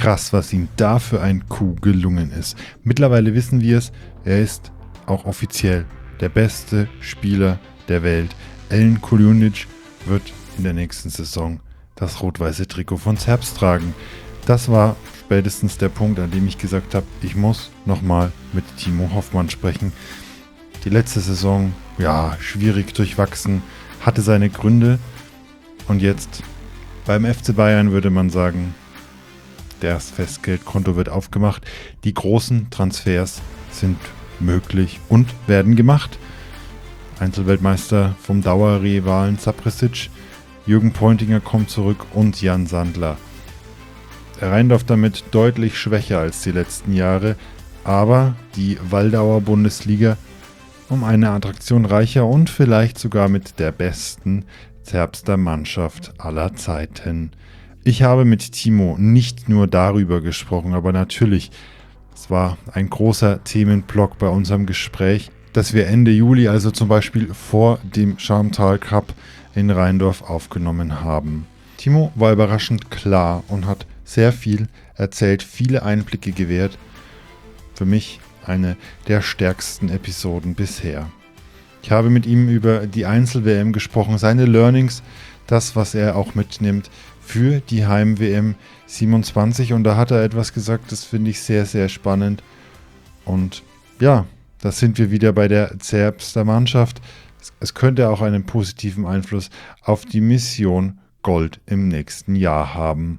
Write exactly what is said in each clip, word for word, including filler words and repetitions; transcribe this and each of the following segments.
Krass, was ihm da für ein Coup gelungen ist. Mittlerweile wissen wir es, er ist auch offiziell der beste Spieler der Welt. Alen Kuljundžić wird in der nächsten Saison das rot-weiße Trikot von Serbs tragen. Das war spätestens der Punkt, an dem ich gesagt habe, ich muss nochmal mit Timo Hoffmann sprechen. Die letzte Saison, ja, schwierig durchwachsen, hatte seine Gründe. Und jetzt beim F C Bayern würde man sagen, das Festgeldkonto wird aufgemacht. Die großen Transfers sind möglich und werden gemacht. Einzelweltmeister vom Dauerrivalen Sapresic, Jürgen Pointinger kommt zurück und Jan Sandler. Rheindorf damit deutlich schwächer als die letzten Jahre, aber die Waldauer Bundesliga um eine Attraktion reicher und vielleicht sogar mit der besten Zerbster Mannschaft aller Zeiten. Ich habe mit Timo nicht nur darüber gesprochen, aber natürlich, es war ein großer Themenblock bei unserem Gespräch, das wir Ende Juli, also zum Beispiel vor dem Scharmtal Cup in Rheindorf aufgenommen haben. Timo war überraschend klar und hat sehr viel erzählt, viele Einblicke gewährt. Für mich eine der stärksten Episoden bisher. Ich habe mit ihm über die Einzel-W M gesprochen, seine Learnings, das, was er auch mitnimmt für die Heim-W M siebenundzwanzig. Und da hat er etwas gesagt, das finde ich sehr, sehr spannend. Und ja, da sind wir wieder bei der Zerbster Mannschaft. Es könnte auch einen positiven Einfluss auf die Mission Gold im nächsten Jahr haben.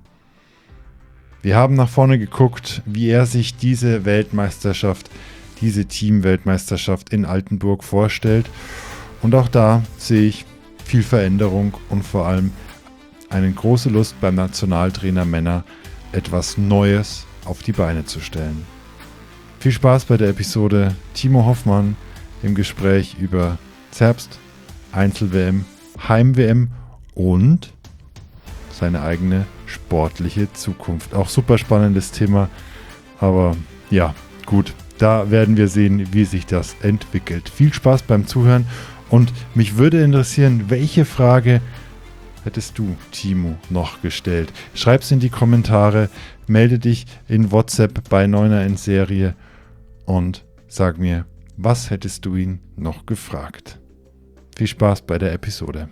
Wir haben nach vorne geguckt, wie er sich diese Weltmeisterschaft, diese Team-Weltmeisterschaft in Altenburg vorstellt. Und auch da sehe ich viel Veränderung und vor allem eine große Lust beim Nationaltrainer Männer, etwas Neues auf die Beine zu stellen. Viel Spaß bei der Episode Timo Hoffmann im Gespräch über Zerbst, Einzel-W M, Heim-W M und seine eigene sportliche Zukunft. Auch super spannendes Thema, aber ja, gut, da werden wir sehen, wie sich das entwickelt. Viel Spaß beim Zuhören und mich würde interessieren, welche Frage hättest du, Timo, noch gestellt? Schreib's in die Kommentare, melde dich in WhatsApp bei Neuner in Serie und sag mir, was hättest du ihn noch gefragt? Viel Spaß bei der Episode.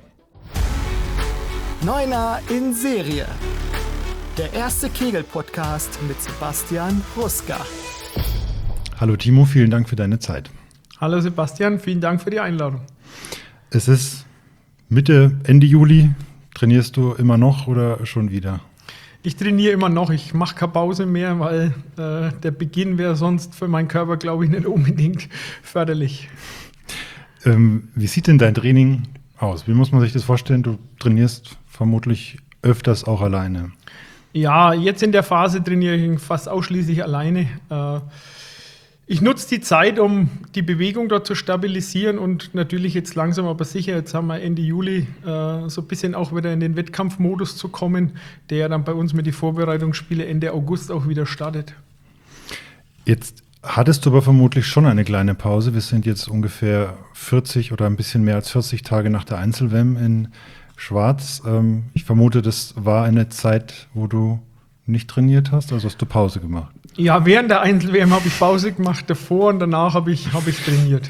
Neuner in Serie. Der erste Kegel-Podcast mit Sebastian Ruska. Hallo Timo, vielen Dank für deine Zeit. Hallo Sebastian, vielen Dank für die Einladung. Es ist Mitte, Ende Juli. Trainierst du immer noch oder schon wieder? Ich trainiere immer noch. Ich mache keine Pause mehr, weil äh, der Beginn wäre sonst für meinen Körper, glaube ich, nicht unbedingt förderlich. Ähm, wie sieht denn dein Training aus? Wie muss man sich das vorstellen? Du trainierst vermutlich öfters auch alleine. Ja, jetzt in der Phase trainiere ich fast ausschließlich alleine. Äh, ich nutze die Zeit, um die Bewegung dort zu stabilisieren und natürlich jetzt langsam aber sicher, jetzt haben wir Ende Juli, äh, so ein bisschen auch wieder in den Wettkampfmodus zu kommen, der dann bei uns mit den Vorbereitungsspielen Ende August auch wieder startet. Jetzt hattest du aber vermutlich schon eine kleine Pause. Wir sind jetzt ungefähr vierzig oder ein bisschen mehr als vierzig Tage nach der Einzel-W M in Schwarz. Ähm, ich vermute, das war eine Zeit, wo du nicht trainiert hast, also hast du Pause gemacht. Ja, während der Einzel-W M habe ich Pause gemacht, davor und danach habe ich, hab ich trainiert.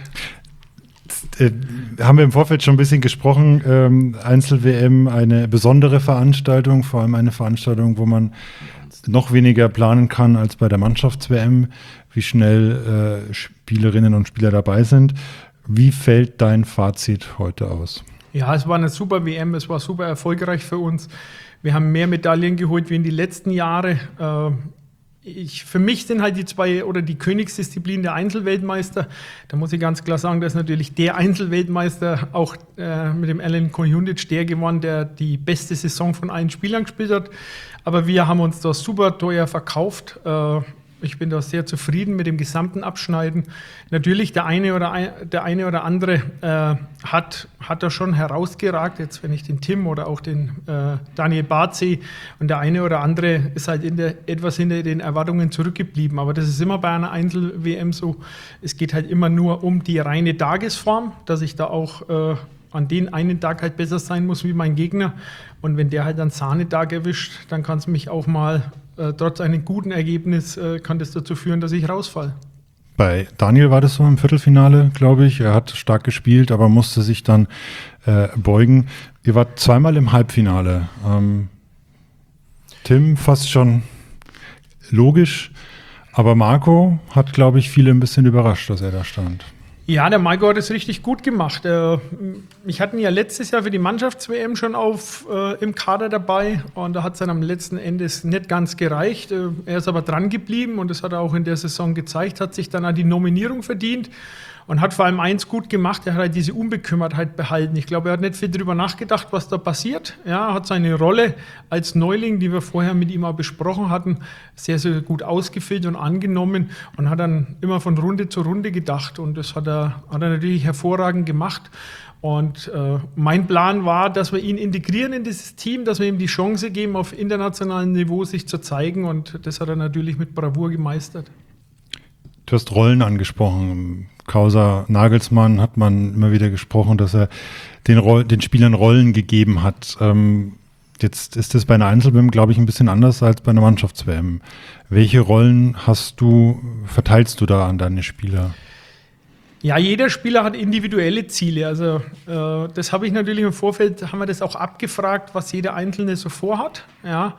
Äh, haben wir im Vorfeld schon ein bisschen gesprochen. Ähm, Einzel-W M, eine besondere Veranstaltung, vor allem eine Veranstaltung, wo man noch weniger planen kann als bei der Mannschafts-W M, wie schnell äh, Spielerinnen und Spieler dabei sind. Wie fällt dein Fazit heute aus? Ja, es war eine super W M, es war super erfolgreich für uns. Wir haben mehr Medaillen geholt wie in die letzten Jahre. Äh, Ich, für mich sind halt die zwei oder die Königsdisziplin der Einzelweltmeister. Da muss ich ganz klar sagen, dass natürlich der Einzelweltmeister auch äh, mit dem Alen Kuljundžić der gewonnen, der die beste Saison von allen Spielern gespielt hat. Aber wir haben uns da super teuer verkauft. Äh, ich bin da sehr zufrieden mit dem gesamten Abschneiden. Natürlich, der eine oder, ein, der eine oder andere äh, hat, hat da schon herausgeragt, jetzt wenn ich den Tim oder auch den äh, Daniel Barth sehe, und der eine oder andere ist halt in der, etwas hinter den Erwartungen zurückgeblieben. Aber das ist immer bei einer Einzel-W M so. Es geht halt immer nur um die reine Tagesform, dass ich da auch äh, an den einen Tag halt besser sein muss wie mein Gegner. Und wenn der halt einen Sahnetag erwischt, dann kann es mich auch mal äh, trotz einem guten Ergebnis äh, kann das dazu führen, dass ich rausfalle. Bei Daniel war das so im Viertelfinale, glaube ich. Er hat stark gespielt, aber musste sich dann äh, beugen. Ihr wart zweimal im Halbfinale. Ähm, Tim fast schon logisch, aber Marco hat, glaube ich, viele ein bisschen überrascht, dass er da stand. Ja, der Marco hat es richtig gut gemacht. Äh, ich hatte ihn ja letztes Jahr für die Mannschafts-W M schon auf, äh, im Kader dabei und da hat es dann am letzten Endes nicht ganz gereicht. Äh, er ist aber dran geblieben und das hat er auch in der Saison gezeigt, hat sich dann an die Nominierung verdient und hat vor allem eins gut gemacht, er hat halt diese Unbekümmertheit behalten. Ich glaube, er hat nicht viel darüber nachgedacht, was da passiert. Ja, er hat seine Rolle als Neuling, die wir vorher mit ihm auch besprochen hatten, sehr, sehr gut ausgefüllt und angenommen und hat dann immer von Runde zu Runde gedacht und das hat er, hat er natürlich hervorragend gemacht. Und äh, mein Plan war, dass wir ihn integrieren in dieses Team, dass wir ihm die Chance geben, auf internationalem Niveau sich zu zeigen und das hat er natürlich mit Bravour gemeistert. Du hast Rollen angesprochen. Causa Nagelsmann hat man immer wieder gesprochen, dass er den, Roll- den Spielern Rollen gegeben hat. Ähm, jetzt ist das bei einer Einzel-W M, glaube ich, ein bisschen anders als bei einer Mannschafts-W M. Welche Rollen hast du, verteilst du da an deine Spieler? Ja, jeder Spieler hat individuelle Ziele. Also äh, das habe ich natürlich im Vorfeld, haben wir das auch abgefragt, was jeder Einzelne so vorhat. Ja.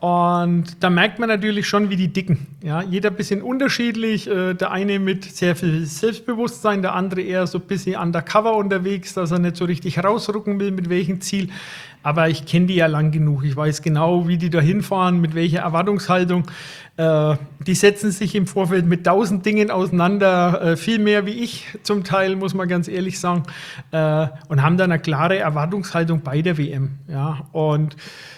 Und da merkt man natürlich schon, wie die dicken. Ja, jeder ein bisschen unterschiedlich. Äh, der eine mit sehr viel Selbstbewusstsein, der andere eher so ein bisschen undercover unterwegs, dass er nicht so richtig rausrücken will, mit welchem Ziel. Aber ich kenne die ja lang genug. Ich weiß genau, wie die da hinfahren, mit welcher Erwartungshaltung. Äh, die setzen sich im Vorfeld mit tausend Dingen auseinander, äh, viel mehr wie ich zum Teil, muss man ganz ehrlich sagen. Äh, und haben dann eine klare Erwartungshaltung bei der W M. Ja, und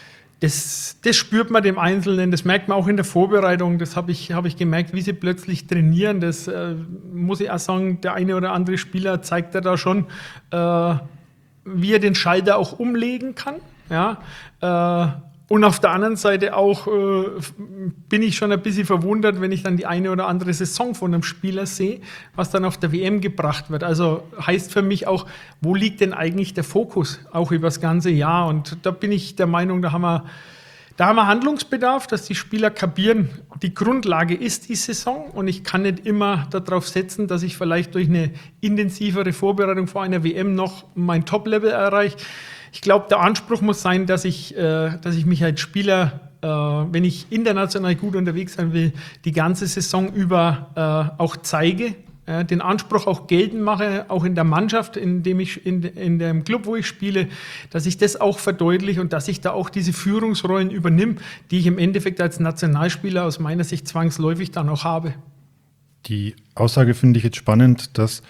Das, das spürt man dem Einzelnen, das merkt man auch in der Vorbereitung, das habe ich, hab ich gemerkt, wie sie plötzlich trainieren. Das äh, muss ich auch sagen, der eine oder andere Spieler zeigt ja da schon, äh, wie er den Schalter auch umlegen kann. Ja? Äh, und auf der anderen Seite auch äh, bin ich schon ein bisschen verwundert, wenn ich dann die eine oder andere Saison von einem Spieler sehe, was dann auf der W M gebracht wird. Also heißt für mich auch, wo liegt denn eigentlich der Fokus, auch über das ganze Jahr? Und da bin ich der Meinung, da haben wir, da haben wir Handlungsbedarf, dass die Spieler kapieren, die Grundlage ist die Saison und ich kann nicht immer darauf setzen, dass ich vielleicht durch eine intensivere Vorbereitung vor einer W M noch mein Top-Level erreiche. Ich glaube, der Anspruch muss sein, dass ich, äh, dass ich mich als Spieler, äh, wenn ich international gut unterwegs sein will, die ganze Saison über äh, auch zeige, äh, den Anspruch auch geltend mache, auch in der Mannschaft, in dem ich in, in dem Club, wo ich spiele, dass ich das auch verdeutliche und dass ich da auch diese Führungsrollen übernehme, die ich im Endeffekt als Nationalspieler aus meiner Sicht zwangsläufig dann auch habe. Die Aussage finde ich jetzt spannend, dass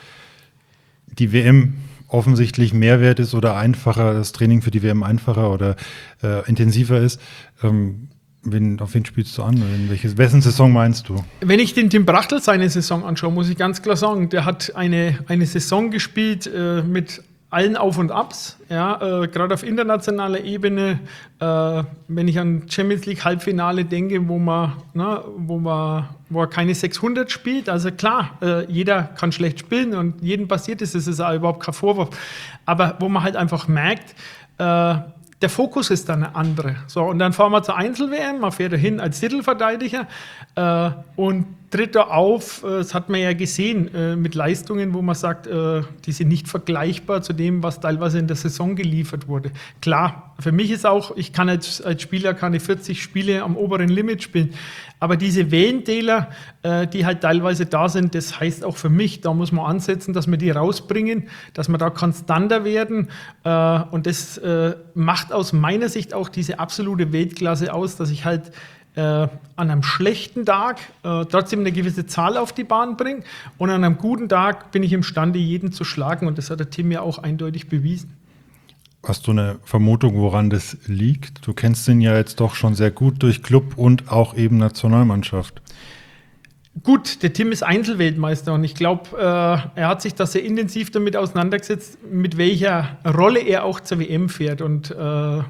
die W M offensichtlich mehr wert ist oder einfacher, das Training für die W M einfacher oder äh, intensiver ist. Ähm, wen, auf wen spielst du an? In welches, wessen Saison meinst du? Wenn ich den Tim Brachtl seine Saison anschaue, muss ich ganz klar sagen, der hat eine, eine Saison gespielt äh, mit allen Auf und Abs, ja, äh, gerade auf internationaler Ebene, äh, wenn ich an Champions League Halbfinale denke, wo man, na, wo man, wo er keine sechshundert spielt, also klar, äh, jeder kann schlecht spielen und jedem passiert ist, das ist auch überhaupt kein Vorwurf, aber wo man halt einfach merkt, äh, der Fokus ist dann eine andere. So, und dann fahren wir zur Einzel-W M, man fährt da hin als Titelverteidiger äh, und tritt da auf, äh, das hat man ja gesehen, äh, mit Leistungen, wo man sagt, äh, die sind nicht vergleichbar zu dem, was teilweise in der Saison geliefert wurde. Klar, für mich ist auch, ich kann als, als Spieler keine vierzig Spiele am oberen Limit spielen, aber diese Wellentäler, äh, die halt teilweise da sind, das heißt auch für mich, da muss man ansetzen, dass wir die rausbringen, dass wir da konstanter werden äh, und das äh, macht aus meiner Sicht auch diese absolute Weltklasse aus, dass ich halt äh, an einem schlechten Tag äh, trotzdem eine gewisse Zahl auf die Bahn bringe und an einem guten Tag bin ich imstande, jeden zu schlagen und das hat der Tim ja auch eindeutig bewiesen. Hast du eine Vermutung, woran das liegt? Du kennst ihn ja jetzt doch schon sehr gut durch Club und auch eben Nationalmannschaft. Gut, der Tim ist Einzelweltmeister und ich glaube, äh, er hat sich da sehr intensiv damit auseinandergesetzt, mit welcher Rolle er auch zur W M fährt und äh,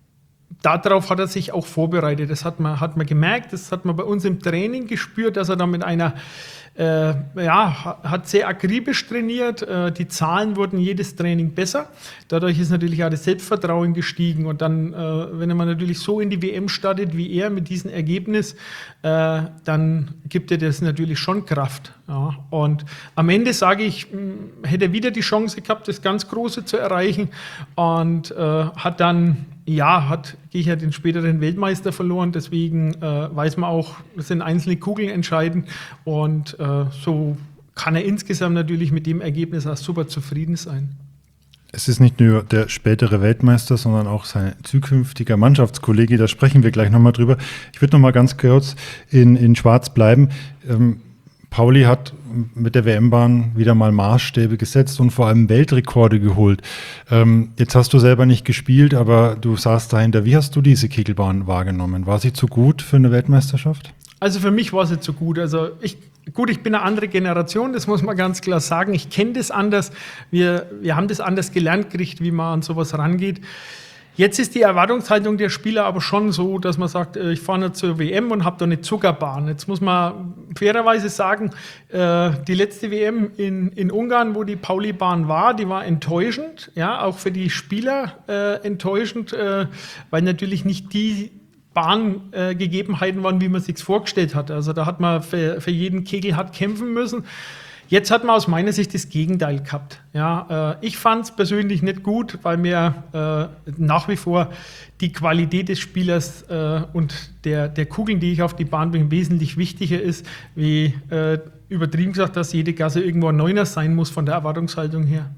darauf hat er sich auch vorbereitet. Das hat man, hat man gemerkt, das hat man bei uns im Training gespürt, dass er da mit einer äh, ja, hat sehr akribisch trainiert. Äh, die Zahlen wurden jedes Training besser. Dadurch ist natürlich auch das Selbstvertrauen gestiegen. Und dann, äh, wenn man natürlich so in die W M startet wie er mit diesem Ergebnis, äh, dann gibt er das natürlich schon Kraft. Ja. Und am Ende sage ich, mh, hätte er wieder die Chance gehabt, das ganz Große zu erreichen. Und äh, hat dann, ja, hat Gecher den späteren Weltmeister verloren. Deswegen äh, weiß man auch, es sind einzelne Kugeln entscheidend. Und äh, so kann er insgesamt natürlich mit dem Ergebnis auch super zufrieden sein. Es ist nicht nur der spätere Weltmeister, sondern auch sein zukünftiger Mannschaftskollege. Da sprechen wir gleich nochmal drüber. Ich würde nochmal ganz kurz in, in Schwarz bleiben. Ähm, Pauli hat mit der W M-Bahn wieder mal Maßstäbe gesetzt und vor allem Weltrekorde geholt. Ähm, jetzt hast du selber nicht gespielt, aber du saßt dahinter. Wie hast du diese Kegelbahn wahrgenommen? War sie zu gut für eine Weltmeisterschaft? Also für mich war sie zu gut. Also ich, gut, ich bin eine andere Generation, das muss man ganz klar sagen. Ich kenne das anders. Wir, wir haben das anders gelernt gekriegt, wie man an sowas rangeht. Jetzt ist die Erwartungshaltung der Spieler aber schon so, dass man sagt, ich fahre nicht zur W M und habe da eine Zuckerbahn. Jetzt muss man fairerweise sagen, die letzte W M in, in Ungarn, wo die Pauli-Bahn war, die war enttäuschend, ja, auch für die Spieler äh, enttäuschend, äh, weil natürlich nicht die Bahngegebenheiten äh, waren, wie man sich vorgestellt hat. Also da hat man für, für jeden Kegel hart kämpfen müssen. Jetzt hat man aus meiner Sicht das Gegenteil gehabt. Ja, äh, ich fand es persönlich nicht gut, weil mir äh, nach wie vor die Qualität des Spielers äh, und der, der Kugeln, die ich auf die Bahn bringe, wesentlich wichtiger ist, wie äh, übertrieben gesagt, dass jede Gasse irgendwo ein Neuner sein muss von der Erwartungshaltung her.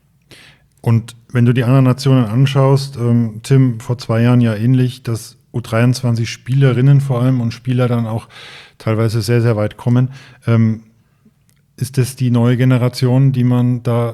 Und wenn du die anderen Nationen anschaust, ähm, Tim, vor zwei Jahren ja ähnlich, dass U dreiundzwanzig Spielerinnen vor allem und Spieler dann auch teilweise sehr, sehr weit kommen. Ähm, Ist das die neue Generation, die man da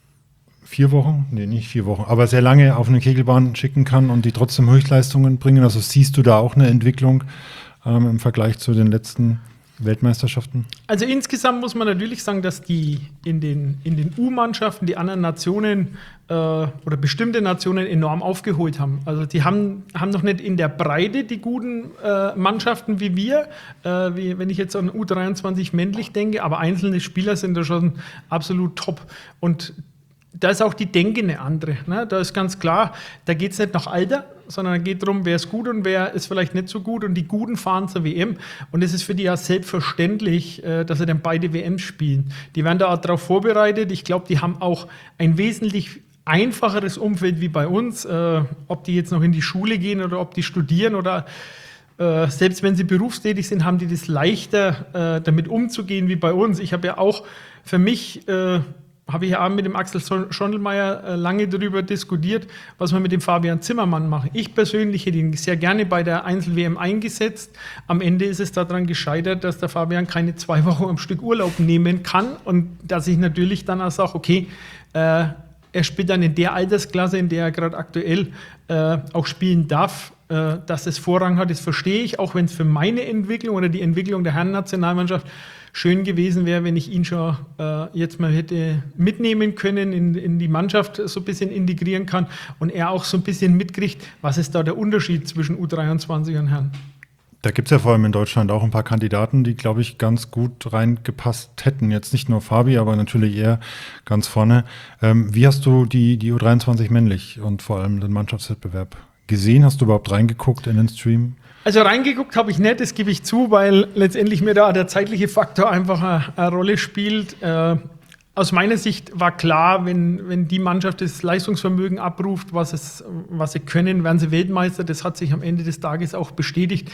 vier Wochen, nee, nicht vier Wochen, aber sehr lange auf eine Kegelbahn schicken kann und die trotzdem Höchstleistungen bringen? Also siehst du da auch eine Entwicklung ähm, im Vergleich zu den letzten Weltmeisterschaften? Also insgesamt muss man natürlich sagen, dass die in den, in den U-Mannschaften die anderen Nationen äh, oder bestimmte Nationen enorm aufgeholt haben. Also die haben, haben noch nicht in der Breite die guten äh, Mannschaften wie wir, äh, wie, wenn ich jetzt an U dreiundzwanzig männlich denke, aber einzelne Spieler sind da schon absolut top. Und da ist auch die Denke eine andere. Ne? Da ist ganz klar, da geht es nicht nach Alter, sondern es geht darum, wer ist gut und wer ist vielleicht nicht so gut. Und die Guten fahren zur W M. Und es ist für die ja selbstverständlich, dass sie dann beide W Ms spielen. Die werden da auch darauf vorbereitet. Ich glaube, die haben auch ein wesentlich einfacheres Umfeld wie bei uns. Äh, ob die jetzt noch in die Schule gehen oder ob die studieren oder äh, selbst wenn sie berufstätig sind, haben die das leichter, äh, damit umzugehen wie bei uns. Ich habe ja auch für mich... Äh, habe ich ja mit dem Axel Schondelmeier äh, lange darüber diskutiert, was wir mit dem Fabian Zimmermann machen. Ich persönlich hätte ihn sehr gerne bei der Einzel-W M eingesetzt. Am Ende ist es daran gescheitert, dass der Fabian keine zwei Wochen am Stück Urlaub nehmen kann und dass ich natürlich dann auch sage, okay, äh, er spielt dann in der Altersklasse, in der er gerade aktuell äh, auch spielen darf. Äh, dass es Vorrang hat, das verstehe ich, auch wenn es für meine Entwicklung oder die Entwicklung der Herrennationalmannschaft schön gewesen wäre, wenn ich ihn schon äh, jetzt mal hätte mitnehmen können, in, in die Mannschaft so ein bisschen integrieren kann und er auch so ein bisschen mitkriegt, was ist da der Unterschied zwischen U dreiundzwanzig und Herren. Da gibt es ja vor allem in Deutschland auch ein paar Kandidaten, die, glaube ich, ganz gut reingepasst hätten. Jetzt nicht nur Fabi, aber natürlich eher ganz vorne. Ähm, wie hast du die, die U dreiundzwanzig männlich und vor allem den Mannschaftswettbewerb gesehen? Hast du überhaupt reingeguckt in den Stream? Also reingeguckt habe ich nicht, das gebe ich zu, weil letztendlich mir da der zeitliche Faktor einfach eine, eine Rolle spielt. Äh, aus meiner Sicht war klar, wenn, wenn die Mannschaft das Leistungsvermögen abruft, was, es, was sie können, werden sie Weltmeister. Das hat sich am Ende des Tages auch bestätigt.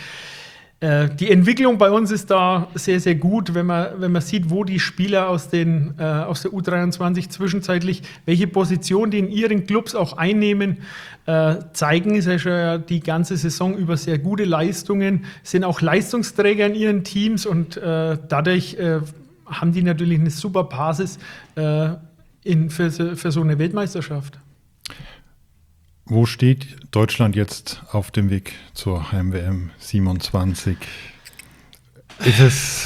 Äh, die Entwicklung bei uns ist da sehr, sehr gut, wenn man, wenn man sieht, wo die Spieler aus, den, äh, aus der U dreiundzwanzig zwischenzeitlich, welche Position die in ihren Clubs auch einnehmen, äh, zeigen sie schon die ganze Saison über sehr gute Leistungen, sind auch Leistungsträger in ihren Teams und äh, dadurch äh, haben die natürlich eine super Basis äh, in, für, für so eine Weltmeisterschaft. Wo steht Deutschland jetzt auf dem Weg zur Heim-W M siebenundzwanzig? Ist es,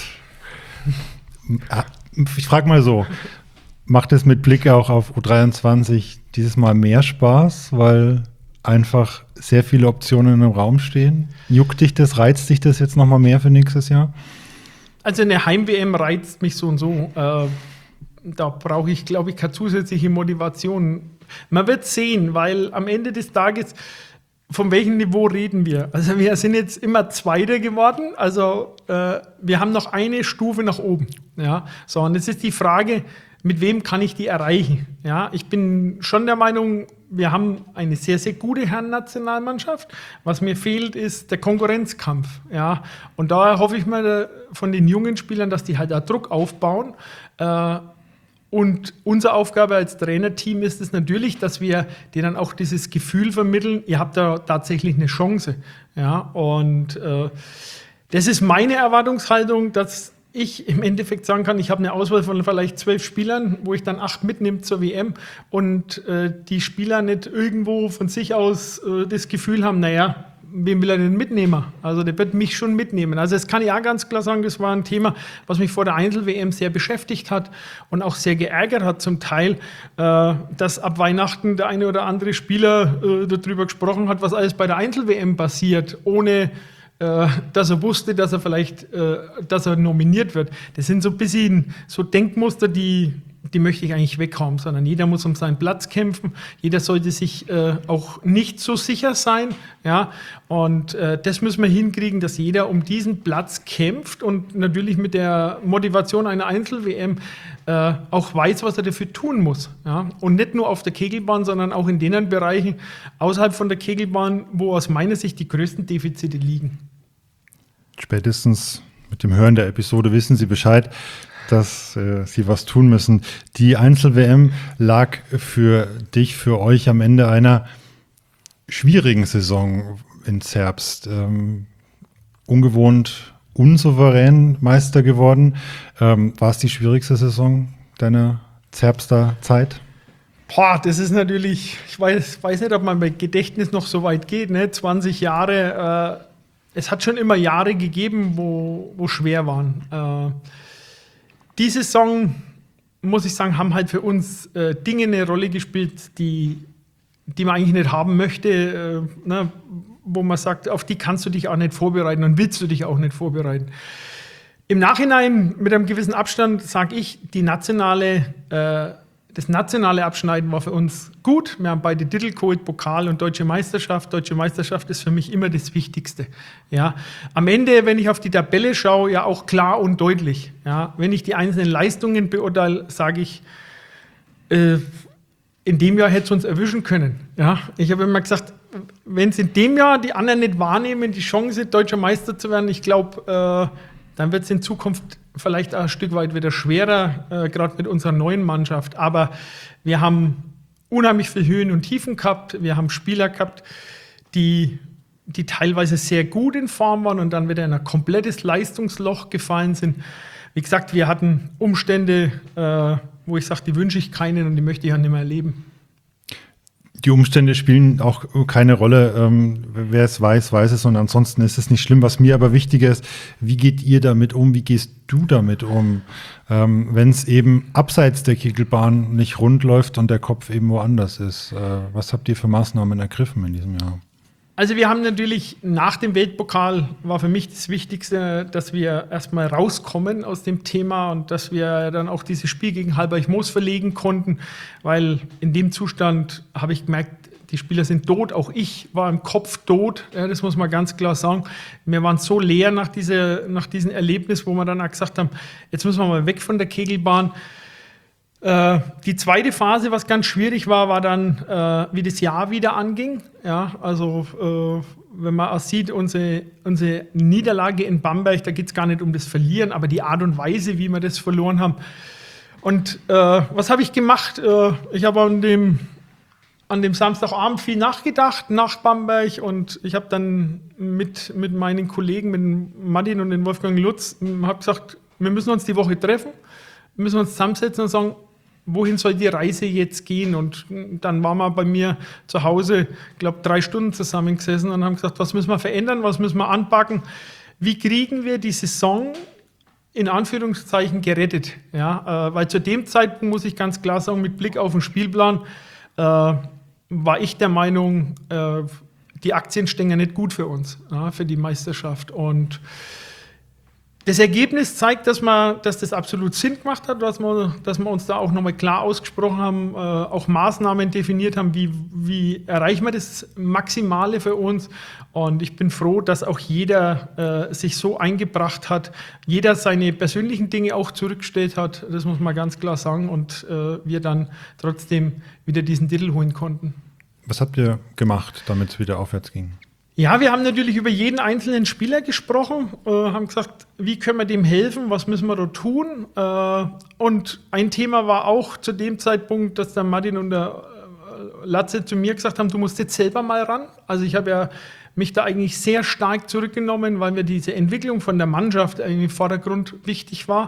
ich frage mal so, macht es mit Blick auch auf U dreiundzwanzig dieses Mal mehr Spaß, weil einfach sehr viele Optionen im Raum stehen? Juckt dich das, reizt dich das jetzt nochmal mehr für nächstes Jahr? Also eine Heim-W M reizt mich so und so. Äh, da brauche ich, glaube ich, keine zusätzliche Motivation. Man wird sehen, weil am Ende des Tages, von welchem Niveau reden wir? Also wir sind jetzt immer Zweiter geworden, also äh, wir haben noch eine Stufe nach oben. Ja? So, und jetzt ist die Frage, mit wem kann ich die erreichen? Ja? Ich bin schon der Meinung, wir haben eine sehr, sehr gute Herren-Nationalmannschaft. Was mir fehlt, ist der Konkurrenzkampf. Ja? Und da hoffe ich mal von den jungen Spielern, dass die halt da Druck aufbauen. Äh, Und unsere Aufgabe als Trainerteam ist es natürlich, dass wir denen auch dieses Gefühl vermitteln, ihr habt da tatsächlich eine Chance. Ja, und äh, das ist meine Erwartungshaltung, dass ich im Endeffekt sagen kann, ich habe eine Auswahl von vielleicht zwölf Spielern, wo ich dann acht mitnehme zur W M und äh, die Spieler nicht irgendwo von sich aus äh, das Gefühl haben, naja, wem will er denn mitnehmen? Also der wird mich schon mitnehmen. Also das kann ich auch ganz klar sagen, das war ein Thema, was mich vor der Einzel-W M sehr beschäftigt hat und auch sehr geärgert hat zum Teil, äh, dass ab Weihnachten der eine oder andere Spieler äh, darüber gesprochen hat, was alles bei der Einzel-W M passiert, ohne äh, dass er wusste, dass er vielleicht äh, dass er nominiert wird. Das sind so ein bisschen so Denkmuster, die die möchte ich eigentlich weghaben, sondern jeder muss um seinen Platz kämpfen. Jeder sollte sich äh, auch nicht so sicher sein. Ja? Und äh, das müssen wir hinkriegen, dass jeder um diesen Platz kämpft und natürlich mit der Motivation einer Einzel-W M äh, auch weiß, was er dafür tun muss. Ja? Und nicht nur auf der Kegelbahn, sondern auch in den Bereichen außerhalb von der Kegelbahn, wo aus meiner Sicht die größten Defizite liegen. Spätestens mit dem Hören der Episode wissen Sie Bescheid, dass äh, sie was tun müssen. Die Einzel-W M lag für dich, für euch am Ende einer schwierigen Saison in Zerbst. Ähm, ungewohnt, unsouverän Meister geworden. Ähm, war es die schwierigste Saison deiner Zerbster Zeit? Boah, das ist natürlich, ich weiß, weiß nicht, ob mein Gedächtnis noch so weit geht, ne? zwanzig Jahre. Äh, es hat schon immer Jahre gegeben, wo, wo schwer waren. Äh, Die Saison, muss ich sagen, haben halt für uns äh, Dinge eine Rolle gespielt, die, die man eigentlich nicht haben möchte, äh, ne, wo man sagt, auf die kannst du dich auch nicht vorbereiten und willst du dich auch nicht vorbereiten. Im Nachhinein, mit einem gewissen Abstand, sage ich, die nationale, äh, das nationale Abschneiden war für uns gut. Wir haben beide Titel geholt, Pokal und Deutsche Meisterschaft. Deutsche Meisterschaft ist für mich immer das Wichtigste. Ja. Am Ende, wenn ich auf die Tabelle schaue, ja auch klar und deutlich. Ja. Wenn ich die einzelnen Leistungen beurteile, sage ich, äh, in dem Jahr hätte es uns erwischen können. Ja. Ich habe immer gesagt, wenn es in dem Jahr die anderen nicht wahrnehmen, die Chance, Deutscher Meister zu werden, ich glaube, äh, dann wird es in Zukunft vielleicht ein Stück weit wieder schwerer, äh, gerade mit unserer neuen Mannschaft. Aber wir haben unheimlich viel Höhen und Tiefen gehabt. Wir haben Spieler gehabt, die, die teilweise sehr gut in Form waren und dann wieder in ein komplettes Leistungsloch gefallen sind. Wie gesagt, wir hatten Umstände, äh, wo ich sage, die wünsche ich keinen und die möchte ich ja nicht mehr erleben. Die Umstände spielen auch keine Rolle. Ähm, wer es weiß, weiß es. Und ansonsten ist es nicht schlimm. Was mir aber wichtiger ist, wie geht ihr damit um? Wie gehst du damit um? Ähm, wenn es eben abseits der Kegelbahn nicht rund läuft und der Kopf eben woanders ist. Äh, was habt ihr für Maßnahmen ergriffen in diesem Jahr? Also wir haben natürlich nach dem Weltpokal war für mich das Wichtigste, dass wir erstmal rauskommen aus dem Thema und dass wir dann auch dieses Spiel gegen Halberg-Moos verlegen konnten, weil in dem Zustand habe ich gemerkt, die Spieler sind tot, auch ich war im Kopf tot, ja, das muss man ganz klar sagen. Wir waren so leer nach, diese, nach diesem Erlebnis, wo wir dann auch gesagt haben, jetzt müssen wir mal weg von der Kegelbahn. Die zweite Phase, was ganz schwierig war, war dann, äh, wie das Jahr wieder anging. Ja, also äh, wenn man auch sieht, unsere, unsere Niederlage in Bamberg, da geht es gar nicht um das Verlieren, aber die Art und Weise, wie wir das verloren haben. Und äh, was habe ich gemacht? Äh, ich habe an dem, an dem Samstagabend viel nachgedacht, nach Bamberg, und ich habe dann mit, mit meinen Kollegen, mit Martin und den Wolfgang Lutz, habe gesagt, wir müssen uns die Woche treffen, wir müssen uns zusammensetzen und sagen, wohin soll die Reise jetzt gehen? Und dann waren wir bei mir zu Hause, ich glaube, drei Stunden zusammengesessen und haben gesagt, was müssen wir verändern, was müssen wir anpacken? Wie kriegen wir die Saison in Anführungszeichen gerettet? Ja, äh, weil zu dem Zeitpunkt, muss ich ganz klar sagen, mit Blick auf den Spielplan, äh, war ich der Meinung, äh, die Aktien stehen ja nicht gut für uns, ja, für die Meisterschaft. Und Das Ergebnis zeigt, dass, man, dass das absolut Sinn gemacht hat, dass wir, dass wir uns da auch nochmal klar ausgesprochen haben, äh, auch Maßnahmen definiert haben, wie, wie erreichen wir das Maximale für uns. Und ich bin froh, dass auch jeder äh, sich so eingebracht hat, jeder seine persönlichen Dinge auch zurückgestellt hat, das muss man ganz klar sagen, und äh, wir dann trotzdem wieder diesen Titel holen konnten. Was habt ihr gemacht, damit es wieder aufwärts ging? Ja, wir haben natürlich über jeden einzelnen Spieler gesprochen, äh, haben gesagt, wie können wir dem helfen, was müssen wir da tun. Äh, und ein Thema war auch zu dem Zeitpunkt, dass der Martin und der äh, Latze zu mir gesagt haben, du musst jetzt selber mal ran. Also ich habe ja mich da eigentlich sehr stark zurückgenommen, weil mir diese Entwicklung von der Mannschaft im Vordergrund wichtig war.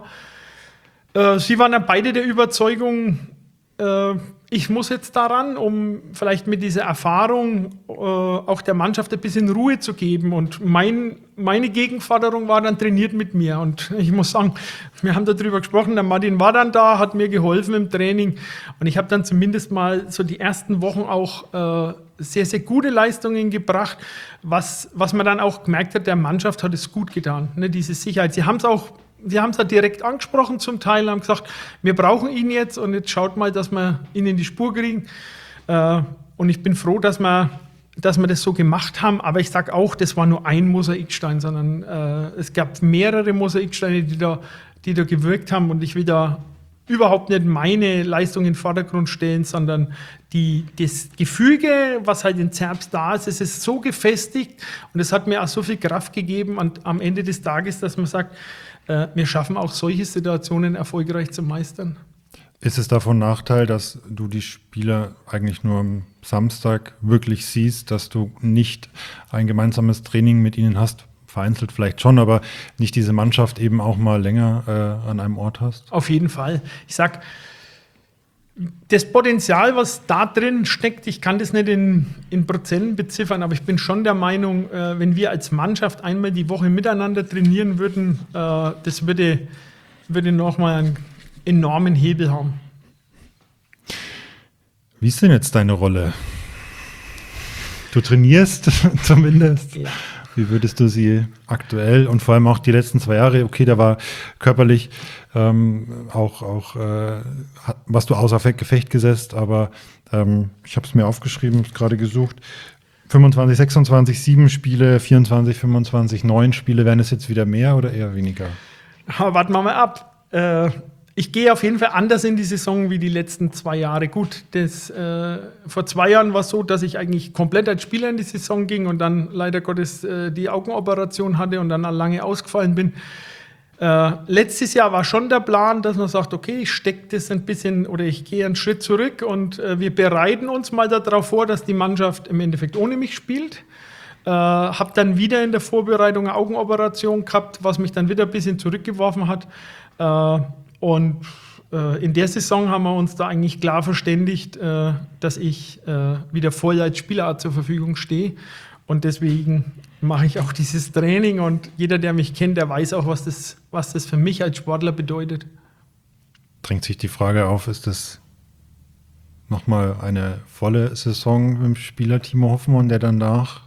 Äh, sie waren dann beide der Überzeugung, äh, ich muss jetzt daran, um vielleicht mit dieser Erfahrung äh, auch der Mannschaft ein bisschen Ruhe zu geben. Und mein, meine Gegenforderung war dann, trainiert mit mir. Und ich muss sagen, wir haben darüber gesprochen, der Martin war dann da, hat mir geholfen im Training. Und ich habe dann zumindest mal so die ersten Wochen auch äh, sehr, sehr gute Leistungen gebracht, was, was man dann auch gemerkt hat, der Mannschaft hat es gut getan, ne, diese Sicherheit. Sie haben es auch Sie haben es halt direkt angesprochen zum Teil, haben gesagt, wir brauchen ihn jetzt und jetzt schaut mal, dass wir ihn in die Spur kriegen. Äh, und ich bin froh, dass wir, dass wir das so gemacht haben. Aber ich sage auch, das war nur ein Mosaikstein, sondern äh, es gab mehrere Mosaiksteine, die da, die da gewirkt haben. Und ich will da überhaupt nicht meine Leistung in den Vordergrund stellen, sondern die, das Gefüge, was halt in Zerbst da ist, es ist so gefestigt und es hat mir auch so viel Kraft gegeben und am Ende des Tages, dass man sagt, wir schaffen auch solche Situationen erfolgreich zu meistern. Ist es davon Nachteil, dass du die Spieler eigentlich nur am Samstag wirklich siehst, dass du nicht ein gemeinsames Training mit ihnen hast? Vereinzelt vielleicht schon, aber nicht diese Mannschaft eben auch mal länger äh, an einem Ort hast? Auf jeden Fall. Ich sag, das Potenzial, was da drin steckt, ich kann das nicht in, in Prozenten beziffern, aber ich bin schon der Meinung, äh, wenn wir als Mannschaft einmal die Woche miteinander trainieren würden, äh, das würde, würde nochmal einen enormen Hebel haben. Wie ist denn jetzt deine Rolle? Du trainierst zumindest. Ja. Wie würdest du sie aktuell und vor allem auch die letzten zwei Jahre, okay, da war körperlich ähm, auch, auch äh, warst du außer Gefecht gesetzt, aber ähm, ich habe es mir aufgeschrieben, gerade gesucht, fünfundzwanzig, sechsundzwanzig, sieben Spiele, vierundzwanzig, fünfundzwanzig, neun Spiele, werden es jetzt wieder mehr oder eher weniger? Aber warten wir mal ab. Äh Ich gehe auf jeden Fall anders in die Saison wie die letzten zwei Jahre. Gut, das, äh, vor zwei Jahren war es so, dass ich eigentlich komplett als Spieler in die Saison ging und dann leider Gottes äh, die Augenoperation hatte und dann lange ausgefallen bin. Äh, letztes Jahr war schon der Plan, dass man sagt, okay, ich stecke das ein bisschen oder ich gehe einen Schritt zurück und äh, wir bereiten uns mal darauf vor, dass die Mannschaft im Endeffekt ohne mich spielt. Äh, habe dann wieder in der Vorbereitung eine Augenoperation gehabt, was mich dann wieder ein bisschen zurückgeworfen hat. Äh, Und äh, in der Saison haben wir uns da eigentlich klar verständigt, äh, dass ich äh, wieder voll als Spieler zur Verfügung stehe. Und deswegen mache ich auch dieses Training. Und jeder, der mich kennt, der weiß auch, was das, was das für mich als Sportler bedeutet. Drängt sich die Frage auf, ist das nochmal eine volle Saison mit dem Spieler Timo Hoffmann, der danach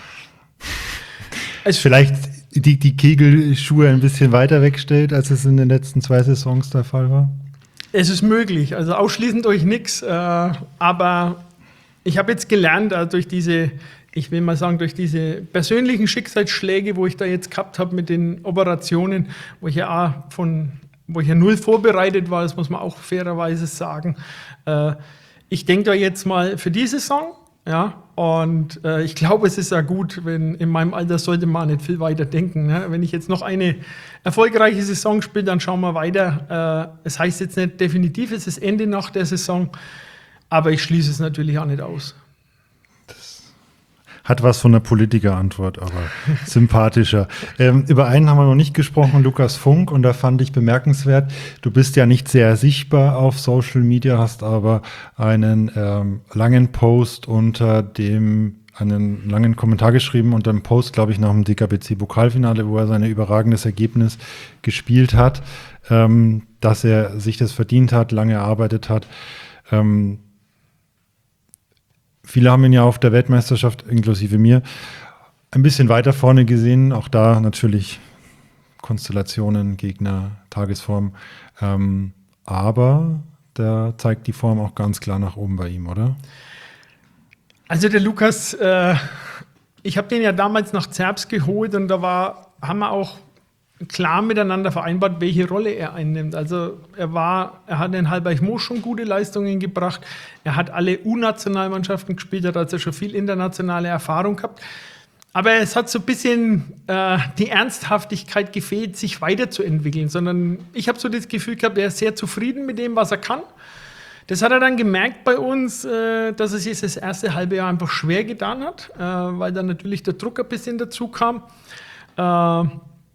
also vielleicht die, die Kegelschuhe ein bisschen weiter wegstellt, als es in den letzten zwei Saisons der Fall war? Es ist möglich, also ausschließend durch nichts, äh, aber ich habe jetzt gelernt, also durch diese, ich will mal sagen, durch diese persönlichen Schicksalsschläge, wo ich da jetzt gehabt habe mit den Operationen, wo ich ja auch von, wo ich ja null vorbereitet war, das muss man auch fairerweise sagen. Äh, ich denke da jetzt mal für die Saison, ja, und äh, ich glaube, es ist ja gut, wenn in meinem Alter sollte man nicht viel weiter denken. Ne? Wenn ich jetzt noch eine erfolgreiche Saison spiele, dann schauen wir weiter. Äh, es heißt jetzt nicht definitiv, es ist Ende nach der Saison, aber ich schließe es natürlich auch nicht aus. Das hat was von einer Politikerantwort, aber sympathischer. Ähm, über einen haben wir noch nicht gesprochen, Lukas Funk, und da fand ich bemerkenswert, du bist ja nicht sehr sichtbar auf Social Media, hast aber einen ähm, langen Post unter dem, einen langen Kommentar geschrieben unter dem Post, glaube ich, nach dem D K B C-Pokalfinale, wo er sein überragendes Ergebnis gespielt hat, ähm, dass er sich das verdient hat, lange erarbeitet hat. Ähm, Viele haben ihn ja auf der Weltmeisterschaft, inklusive mir, ein bisschen weiter vorne gesehen. Auch da natürlich Konstellationen, Gegner, Tagesform. Ähm, aber da zeigt die Form auch ganz klar nach oben bei ihm, oder? Also der Lukas, äh, ich habe den ja damals nach Zerbst geholt und da war, haben wir auch klar miteinander vereinbart, welche Rolle er einnimmt. Also er war, er hat in Halberg-Moos schon gute Leistungen gebracht. Er hat alle U-Nationalmannschaften gespielt, hat also schon viel internationale Erfahrung gehabt. Aber es hat so ein bisschen äh, die Ernsthaftigkeit gefehlt, sich weiterzuentwickeln, sondern ich habe so das Gefühl gehabt, er ist sehr zufrieden mit dem, was er kann. Das hat er dann gemerkt bei uns, äh, dass es sich das erste halbe Jahr einfach schwer getan hat, äh, weil dann natürlich der Druck ein bisschen dazu kam. Äh, aber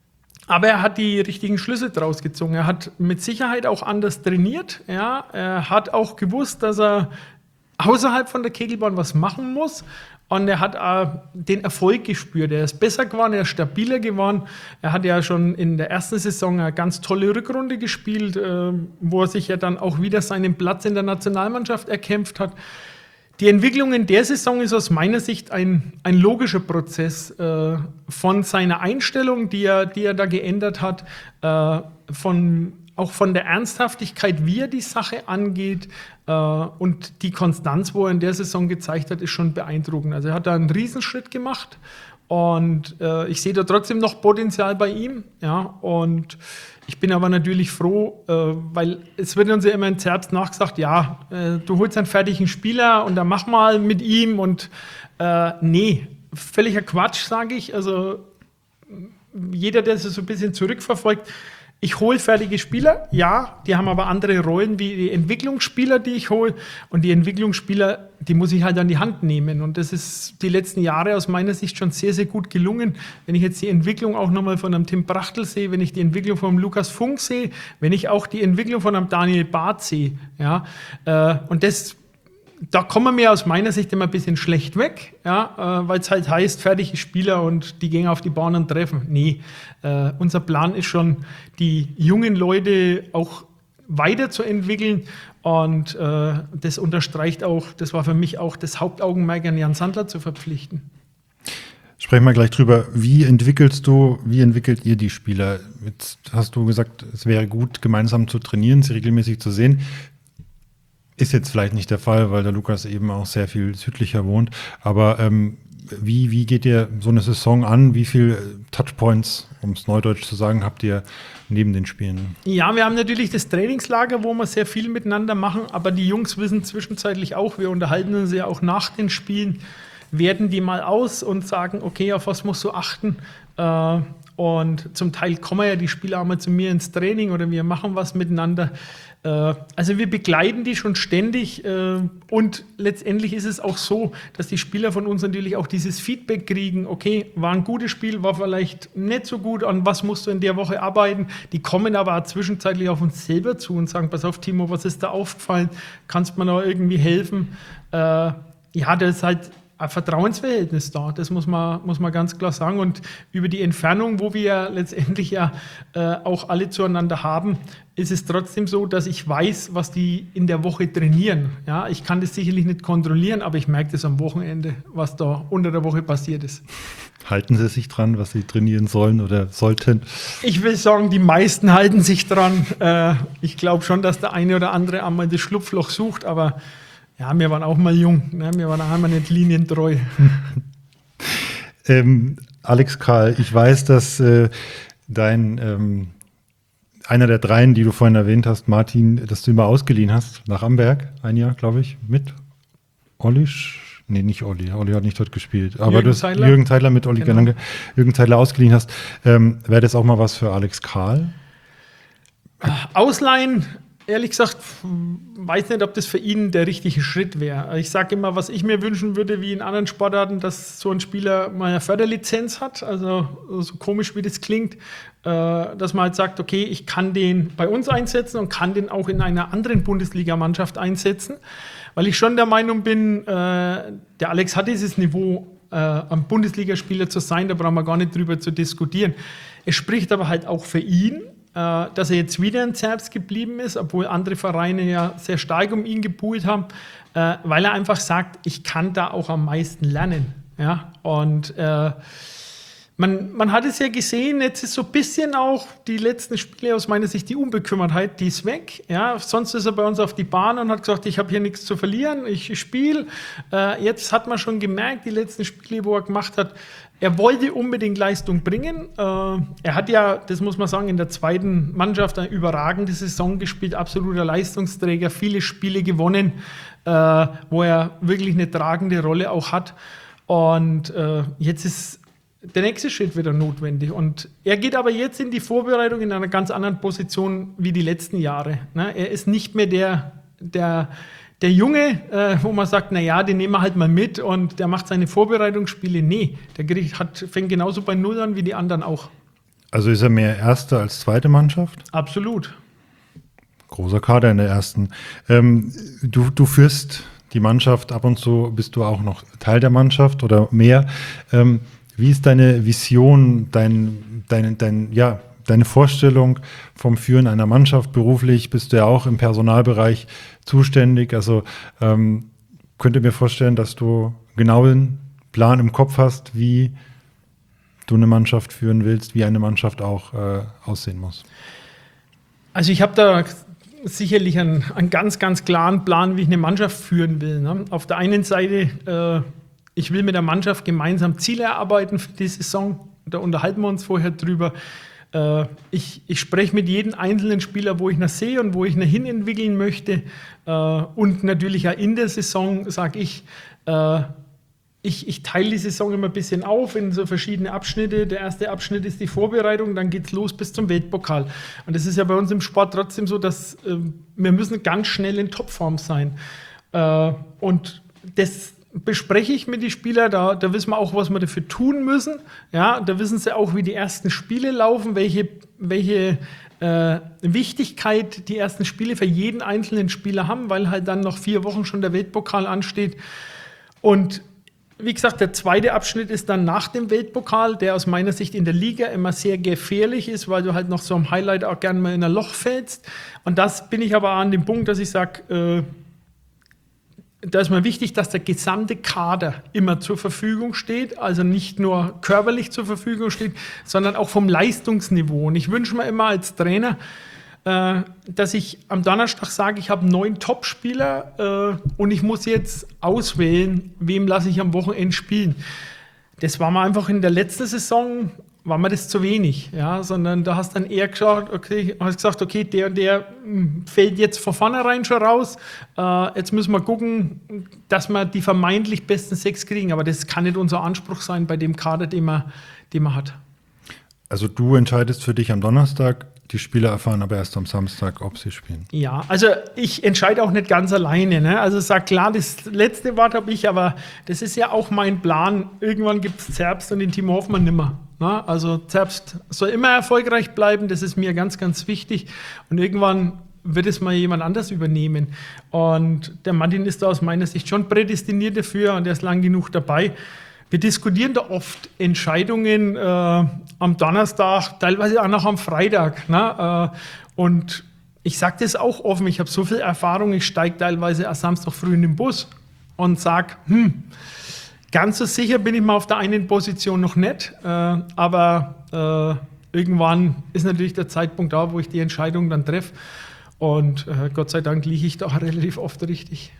er hat die richtigen Schlüsse draus gezogen. Er hat mit Sicherheit auch anders trainiert. Ja? Er hat auch gewusst, dass er außerhalb von der Kegelbahn was machen muss. Und er hat äh, den Erfolg gespürt. Er ist besser geworden, er ist stabiler geworden. Er hat ja schon in der ersten Saison eine ganz tolle Rückrunde gespielt, äh, wo er sich ja dann auch wieder seinen Platz in der Nationalmannschaft erkämpft hat. Die Entwicklung in der Saison ist aus meiner Sicht ein, ein logischer Prozess äh, von seiner Einstellung, die er, die er da geändert hat, äh, von auch von der Ernsthaftigkeit, wie er die Sache angeht, äh, und die Konstanz, wo er in der Saison gezeigt hat, ist schon beeindruckend. Also er hat da einen Riesenschritt gemacht und äh, ich sehe da trotzdem noch Potenzial bei ihm. Ja, und ich bin aber natürlich froh, äh, weil es wird uns ja immer in Zerbst nachgesagt, ja, äh, du holst einen fertigen Spieler und dann mach mal mit ihm und äh, nee, völliger Quatsch, sage ich. Also jeder, der es so ein bisschen zurückverfolgt, ich hole fertige Spieler, ja, die haben aber andere Rollen wie die Entwicklungsspieler, die ich hole. Und die Entwicklungsspieler, die muss ich halt an die Hand nehmen. Und das ist die letzten Jahre aus meiner Sicht schon sehr, sehr gut gelungen. Wenn ich jetzt die Entwicklung auch nochmal von einem Tim Brachtel sehe, wenn ich die Entwicklung von einem Lukas Funk sehe, wenn ich auch die Entwicklung von einem Daniel Barth sehe, ja, äh, und das da kommen wir aus meiner Sicht immer ein bisschen schlecht weg, ja, äh, weil es halt heißt, fertige Spieler und die gehen auf die Bahn und treffen. Nee, äh, unser Plan ist schon, die jungen Leute auch weiterzuentwickeln und äh, das unterstreicht auch, das war für mich auch das Hauptaugenmerk, an Jan Sandler zu verpflichten. Sprechen wir gleich drüber. Wie entwickelst du, wie entwickelt ihr die Spieler? Jetzt hast du gesagt, es wäre gut, gemeinsam zu trainieren, sie regelmäßig zu sehen. Ist jetzt vielleicht nicht der Fall, weil der Lukas eben auch sehr viel südlicher wohnt. Aber ähm, wie, wie geht ihr so eine Saison an? Wie viele Touchpoints, um es neudeutsch zu sagen, habt ihr neben den Spielen? Ja, wir haben natürlich das Trainingslager, wo wir sehr viel miteinander machen. Aber die Jungs wissen zwischenzeitlich auch, wir unterhalten uns ja auch nach den Spielen, werten die mal aus und sagen, okay, auf was musst du achten? Äh, und zum Teil kommen ja die Spieler auch mal zu mir ins Training oder wir machen was miteinander. Also wir begleiten die schon ständig und letztendlich ist es auch so, dass die Spieler von uns natürlich auch dieses Feedback kriegen, okay, war ein gutes Spiel, war vielleicht nicht so gut, an was musst du in der Woche arbeiten. Die kommen aber auch zwischenzeitlich auf uns selber zu und sagen, pass auf Timo, was ist da aufgefallen, kannst du mir noch irgendwie helfen? Ja, das ist halt ein Vertrauensverhältnis da, das muss man, muss man ganz klar sagen. Und über die Entfernung, wo wir ja letztendlich ja äh, auch alle zueinander haben, ist es trotzdem so, dass ich weiß, was die in der Woche trainieren. Ja, ich kann das sicherlich nicht kontrollieren, aber ich merke das am Wochenende, was da unter der Woche passiert ist. Halten sie sich dran, was sie trainieren sollen oder sollten? Ich will sagen, die meisten halten sich dran. Äh, ich glaube schon, dass der eine oder andere einmal das Schlupfloch sucht, aber ja, wir waren auch mal jung, ne? Wir waren auch mal nicht linientreu. ähm, Alex Karl, ich weiß, dass äh, dein ähm, einer der dreien, die du vorhin erwähnt hast, Martin, dass du immer ausgeliehen hast nach Amberg, ein Jahr, glaube ich, mit Olli. Nee, nicht Olli. Olli hat nicht dort gespielt. Aber Jürgen du hast Zeidler. Jürgen Zeidler mit Olli, Genau. Jürgen Zeidler ausgeliehen hast. Ähm, Wäre das auch mal was für Alex Karl? Ausleihen, ehrlich gesagt, weiß nicht, ob das für ihn der richtige Schritt wäre. Ich sage immer, was ich mir wünschen würde, wie in anderen Sportarten, dass so ein Spieler mal eine Förderlizenz hat, also so komisch wie das klingt, dass man halt sagt, okay, ich kann den bei uns einsetzen und kann den auch in einer anderen Bundesligamannschaft einsetzen, weil ich schon der Meinung bin, der Alex hat dieses Niveau, ein Bundesligaspieler zu sein, da brauchen wir gar nicht drüber zu diskutieren. Es spricht aber halt auch für ihn, dass er jetzt wieder in Zerbst geblieben ist, obwohl andere Vereine ja sehr stark um ihn gebuhlt haben, weil er einfach sagt, ich kann da auch am meisten lernen. Ja? Und äh, Man, man hat es ja gesehen, jetzt ist so ein bisschen auch die letzten Spiele aus meiner Sicht die Unbekümmertheit, die ist weg. Ja, sonst ist er bei uns auf die Bahn und hat gesagt, ich habe hier nichts zu verlieren, ich spiele. Äh, jetzt hat man schon gemerkt, die letzten Spiele, wo er gemacht hat, er wollte unbedingt Leistung bringen. Äh, er hat ja, das muss man sagen, in der zweiten Mannschaft eine überragende Saison gespielt, absoluter Leistungsträger, viele Spiele gewonnen, äh, wo er wirklich eine tragende Rolle auch hat. Und äh, jetzt ist der nächste Schritt wieder notwendig. Und er geht aber jetzt in die Vorbereitung in einer ganz anderen Position wie die letzten Jahre. Ne? Er ist nicht mehr der, der, der Junge, äh, wo man sagt, naja, den nehmen wir halt mal mit und der macht seine Vorbereitungsspiele. Nee, der kriegt, hat, fängt genauso bei Null an wie die anderen auch. Also ist er mehr erste als zweite Mannschaft? Absolut. Großer Kader in der ersten. Ähm, du, du führst die Mannschaft, ab und zu bist du auch noch Teil der Mannschaft oder mehr. Ähm, Wie ist deine Vision, dein, dein, dein, ja, deine Vorstellung vom Führen einer Mannschaft beruflich? Bist du ja auch im Personalbereich zuständig. Also ähm, könnt ihr mir vorstellen, dass du genau einen Plan im Kopf hast, wie du eine Mannschaft führen willst, wie eine Mannschaft auch äh, aussehen muss? Also ich habe da sicherlich einen, einen ganz, ganz klaren Plan, wie ich eine Mannschaft führen will. Ne? Auf der einen Seite äh, ich will mit der Mannschaft gemeinsam Ziele erarbeiten für die Saison. Da unterhalten wir uns vorher drüber. Äh, ich, ich spreche mit jedem einzelnen Spieler, wo ich ihn sehe und wo ich ihn hin entwickeln möchte. Äh, und natürlich auch in der Saison sage ich, äh, ich, ich teile die Saison immer ein bisschen auf in so verschiedene Abschnitte. Der erste Abschnitt ist die Vorbereitung, dann geht es los bis zum Weltpokal. Und das ist ja bei uns im Sport trotzdem so, dass äh, wir müssen ganz schnell in Topform sein. Äh, und das bespreche ich mit den Spielern, da, da wissen wir auch, was wir dafür tun müssen. Ja, da wissen sie auch, wie die ersten Spiele laufen, welche, welche äh, Wichtigkeit die ersten Spiele für jeden einzelnen Spieler haben, weil halt dann noch vier Wochen schon der Weltpokal ansteht. Und wie gesagt, der zweite Abschnitt ist dann nach dem Weltpokal, der aus meiner Sicht in der Liga immer sehr gefährlich ist, weil du halt noch so am Highlight auch gerne mal in ein Loch fällst. Und das bin ich aber an dem Punkt, dass ich sage, äh, da ist mir wichtig, dass der gesamte Kader immer zur Verfügung steht, also nicht nur körperlich zur Verfügung steht, sondern auch vom Leistungsniveau. Und ich wünsche mir immer als Trainer, äh, dass ich am Donnerstag sage, ich habe neun Topspieler äh, und ich muss jetzt auswählen, wem lasse ich am Wochenende spielen. Das war mir einfach in der letzten Saison, war mir das zu wenig, ja, sondern da hast dann eher geschaut, okay, hast gesagt, okay, der und der fällt jetzt von vornherein schon raus, äh, jetzt müssen wir gucken, dass wir die vermeintlich besten sechs kriegen, aber das kann nicht unser Anspruch sein bei dem Kader, den man, den man hat. Also du entscheidest für dich am Donnerstag, die Spieler erfahren aber erst am Samstag, ob sie spielen. Ja, also ich entscheide auch nicht ganz alleine. Ne? Also sag klar, das letzte Wort habe ich, aber das ist ja auch mein Plan. Irgendwann gibt es Zerbst und den Timo Hoffmann nimmer. Ne? Also Zerbst soll immer erfolgreich bleiben, das ist mir ganz, ganz wichtig. Und irgendwann wird es mal jemand anders übernehmen. Und der Martin ist da aus meiner Sicht schon prädestiniert dafür und er ist lang genug dabei. Wir diskutieren da oft Entscheidungen äh, am Donnerstag, teilweise auch noch am Freitag. Ne? Äh, und ich sage das auch offen, ich habe so viel Erfahrung, ich steige teilweise am Samstag früh in den Bus und sage, hm, ganz so sicher bin ich mal auf der einen Position noch nicht, äh, aber äh, irgendwann ist natürlich der Zeitpunkt da, wo ich die Entscheidung dann treffe. Und äh, Gott sei Dank liege ich da auch relativ oft richtig.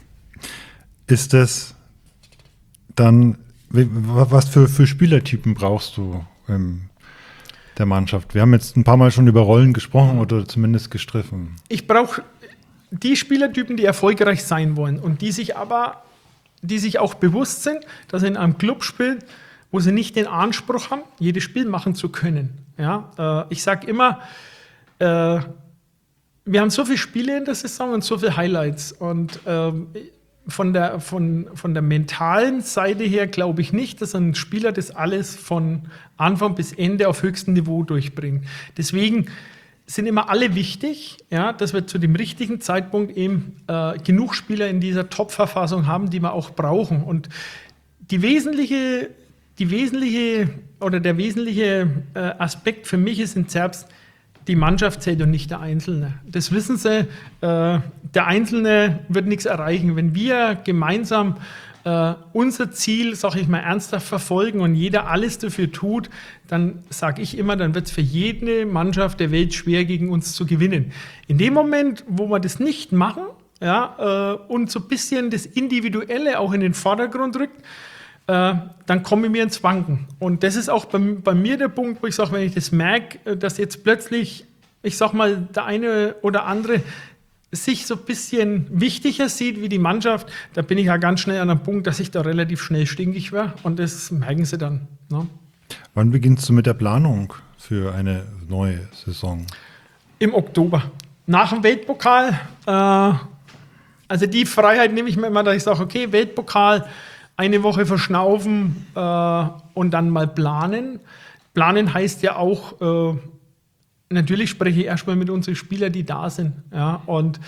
Ist das dann... Was für, für Spielertypen brauchst du in der Mannschaft? Wir haben jetzt ein paar Mal schon über Rollen gesprochen oder zumindest gestriffen. Ich brauche die Spielertypen, die erfolgreich sein wollen und die sich aber, die sich auch bewusst sind, dass sie in einem Club spielen, wo sie nicht den Anspruch haben, jedes Spiel machen zu können. Ja, äh, ich sage immer, äh, wir haben so viele Spiele in der Saison und so viele Highlights und äh, Von der, von, von der mentalen Seite her glaube ich nicht, dass ein Spieler das alles von Anfang bis Ende auf höchstem Niveau durchbringt. Deswegen sind immer alle wichtig, ja, dass wir zu dem richtigen Zeitpunkt eben äh, genug Spieler in dieser Top-Verfassung haben, die wir auch brauchen. Und die wesentliche, die wesentliche oder der wesentliche äh, Aspekt für mich ist in Zerbst, die Mannschaft zählt und nicht der Einzelne. Das wissen sie, äh, der Einzelne wird nichts erreichen. Wenn wir gemeinsam äh, äh, unser Ziel, sage ich mal, ernsthaft verfolgen und jeder alles dafür tut, dann sage ich immer, dann wird es für jede Mannschaft der Welt schwer, gegen uns zu gewinnen. In dem Moment, wo wir das nicht machen, ja, äh, und so ein bisschen das Individuelle auch in den Vordergrund rückt, äh, dann komme ich mir ins Wanken. Und das ist auch bei, bei mir der Punkt, wo ich sage, wenn ich das merke, dass jetzt plötzlich, ich sag mal, der eine oder andere sich so ein bisschen wichtiger sieht wie die Mannschaft, da bin ich ja ganz schnell an einem Punkt, dass ich da relativ schnell stinkig wäre. Und das merken sie dann. Ne? Wann beginnst du mit der Planung für eine neue Saison? Im Oktober. Nach dem Weltpokal. Äh, also die Freiheit nehme ich mir immer, dass ich sage, okay, Weltpokal, eine Woche verschnaufen äh, und dann mal planen. Planen heißt ja auch, äh, natürlich spreche ich erstmal mit unseren Spielern, die da sind. Ja, und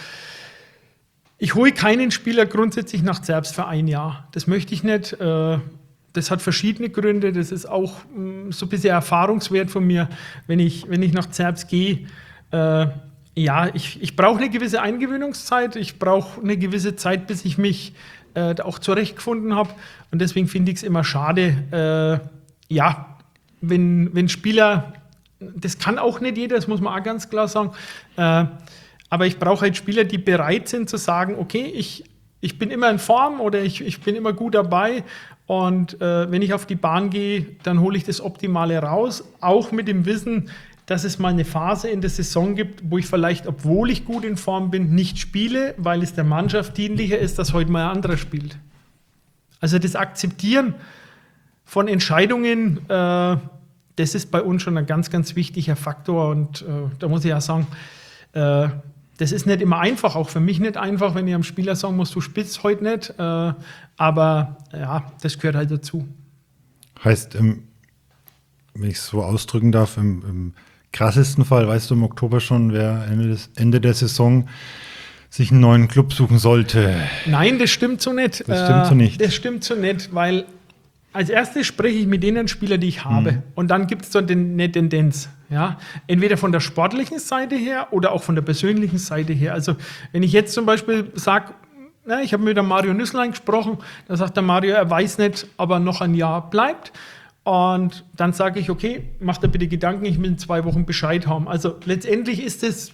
ich hole keinen Spieler grundsätzlich nach Zerbst für ein Jahr. Das möchte ich nicht. Äh, das hat verschiedene Gründe. Das ist auch mh, so ein bisschen Erfahrungswert von mir, wenn ich, wenn ich nach Zerbst gehe. Äh, ja, ich, ich brauche eine gewisse Eingewöhnungszeit. Ich brauche eine gewisse Zeit, bis ich mich äh, da auch zurechtgefunden habe. Und deswegen finde ich es immer schade, äh, ja, wenn, wenn Spieler, das kann auch nicht jeder, das muss man auch ganz klar sagen, äh, aber ich brauche halt Spieler, die bereit sind zu sagen, okay, ich, ich bin immer in Form oder ich, ich bin immer gut dabei und äh, wenn ich auf die Bahn gehe, dann hole ich das Optimale raus, auch mit dem Wissen, dass es mal eine Phase in der Saison gibt, wo ich vielleicht, obwohl ich gut in Form bin, nicht spiele, weil es der Mannschaft dienlicher ist, dass heute mal ein anderer spielt. Also das Akzeptieren von Entscheidungen, äh, das ist bei uns schon ein ganz, ganz wichtiger Faktor. Und äh, da muss ich ja sagen, äh, das ist nicht immer einfach, auch für mich nicht einfach, wenn ich am Spieler sagen muss, du spielst heute nicht. Äh, aber ja, das gehört halt dazu. Heißt, im, wenn ich es so ausdrücken darf, im, im krassesten Fall, weißt du im Oktober schon, wer Ende, des, Ende der Saison sich einen neuen Club suchen sollte? Nein, das stimmt so nicht. Das stimmt so nicht. Das stimmt so nicht, weil als erstes spreche ich mit denen Spielern, die ich habe. Mhm. Und dann gibt es so eine Tendenz. Ja? Entweder von der sportlichen Seite her oder auch von der persönlichen Seite her. Also wenn ich jetzt zum Beispiel sage, na, ich habe mit dem Mario Nüsslein gesprochen, da sagt der Mario, er weiß nicht, ob er noch ein Jahr bleibt. Und dann sage ich, okay, mach dir bitte Gedanken, ich will in zwei Wochen Bescheid haben. Also letztendlich ist es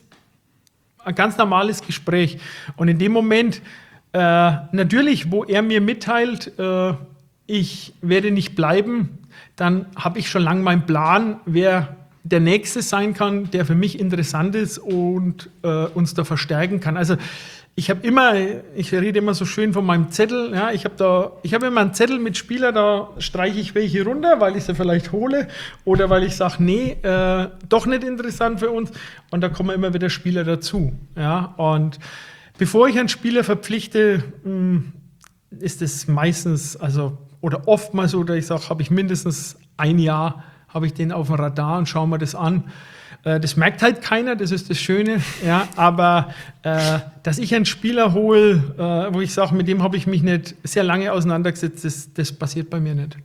ein ganz normales Gespräch. Und in dem Moment, äh, natürlich, wo er mir mitteilt, äh, ich werde nicht bleiben, dann habe ich schon lange meinen Plan, wer der Nächste sein kann, der für mich interessant ist und äh, uns da verstärken kann. Also ich habe immer, ich rede immer so schön von meinem Zettel, ja, ich habe da, ich habe immer einen Zettel mit Spielern, da streiche ich welche runter, weil ich sie vielleicht hole oder weil ich sage, nee, äh, doch nicht interessant für uns und da kommen immer wieder Spieler dazu, ja, und bevor ich einen Spieler verpflichte, mh, ist es meistens, also oder oftmals so, dass ich sage, habe ich mindestens ein Jahr, habe ich den auf dem Radar und schaue mir das an. Das merkt halt keiner, das ist das Schöne. Ja, aber äh, dass ich einen Spieler hole, äh, wo ich sage, mit dem habe ich mich nicht sehr lange auseinandergesetzt, das, das passiert bei mir nicht.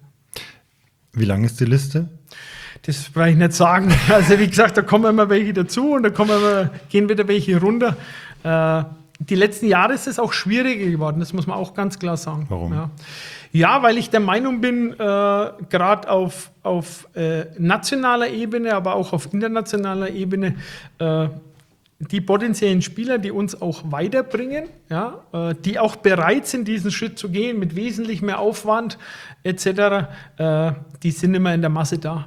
Wie lang ist die Liste? Das brauche ich nicht sagen. Also wie gesagt, da kommen immer welche dazu und da kommen immer, gehen wieder welche runter. Äh, die letzten Jahre ist es auch schwieriger geworden, das muss man auch ganz klar sagen. Warum? Ja. Ja, weil ich der Meinung bin, äh, gerade auf, auf äh, nationaler Ebene, aber auch auf internationaler Ebene, äh, die potenziellen Spieler, die uns auch weiterbringen, ja, äh, die auch bereit sind, diesen Schritt zu gehen, mit wesentlich mehr Aufwand et cetera, äh, die sind immer in der Masse da.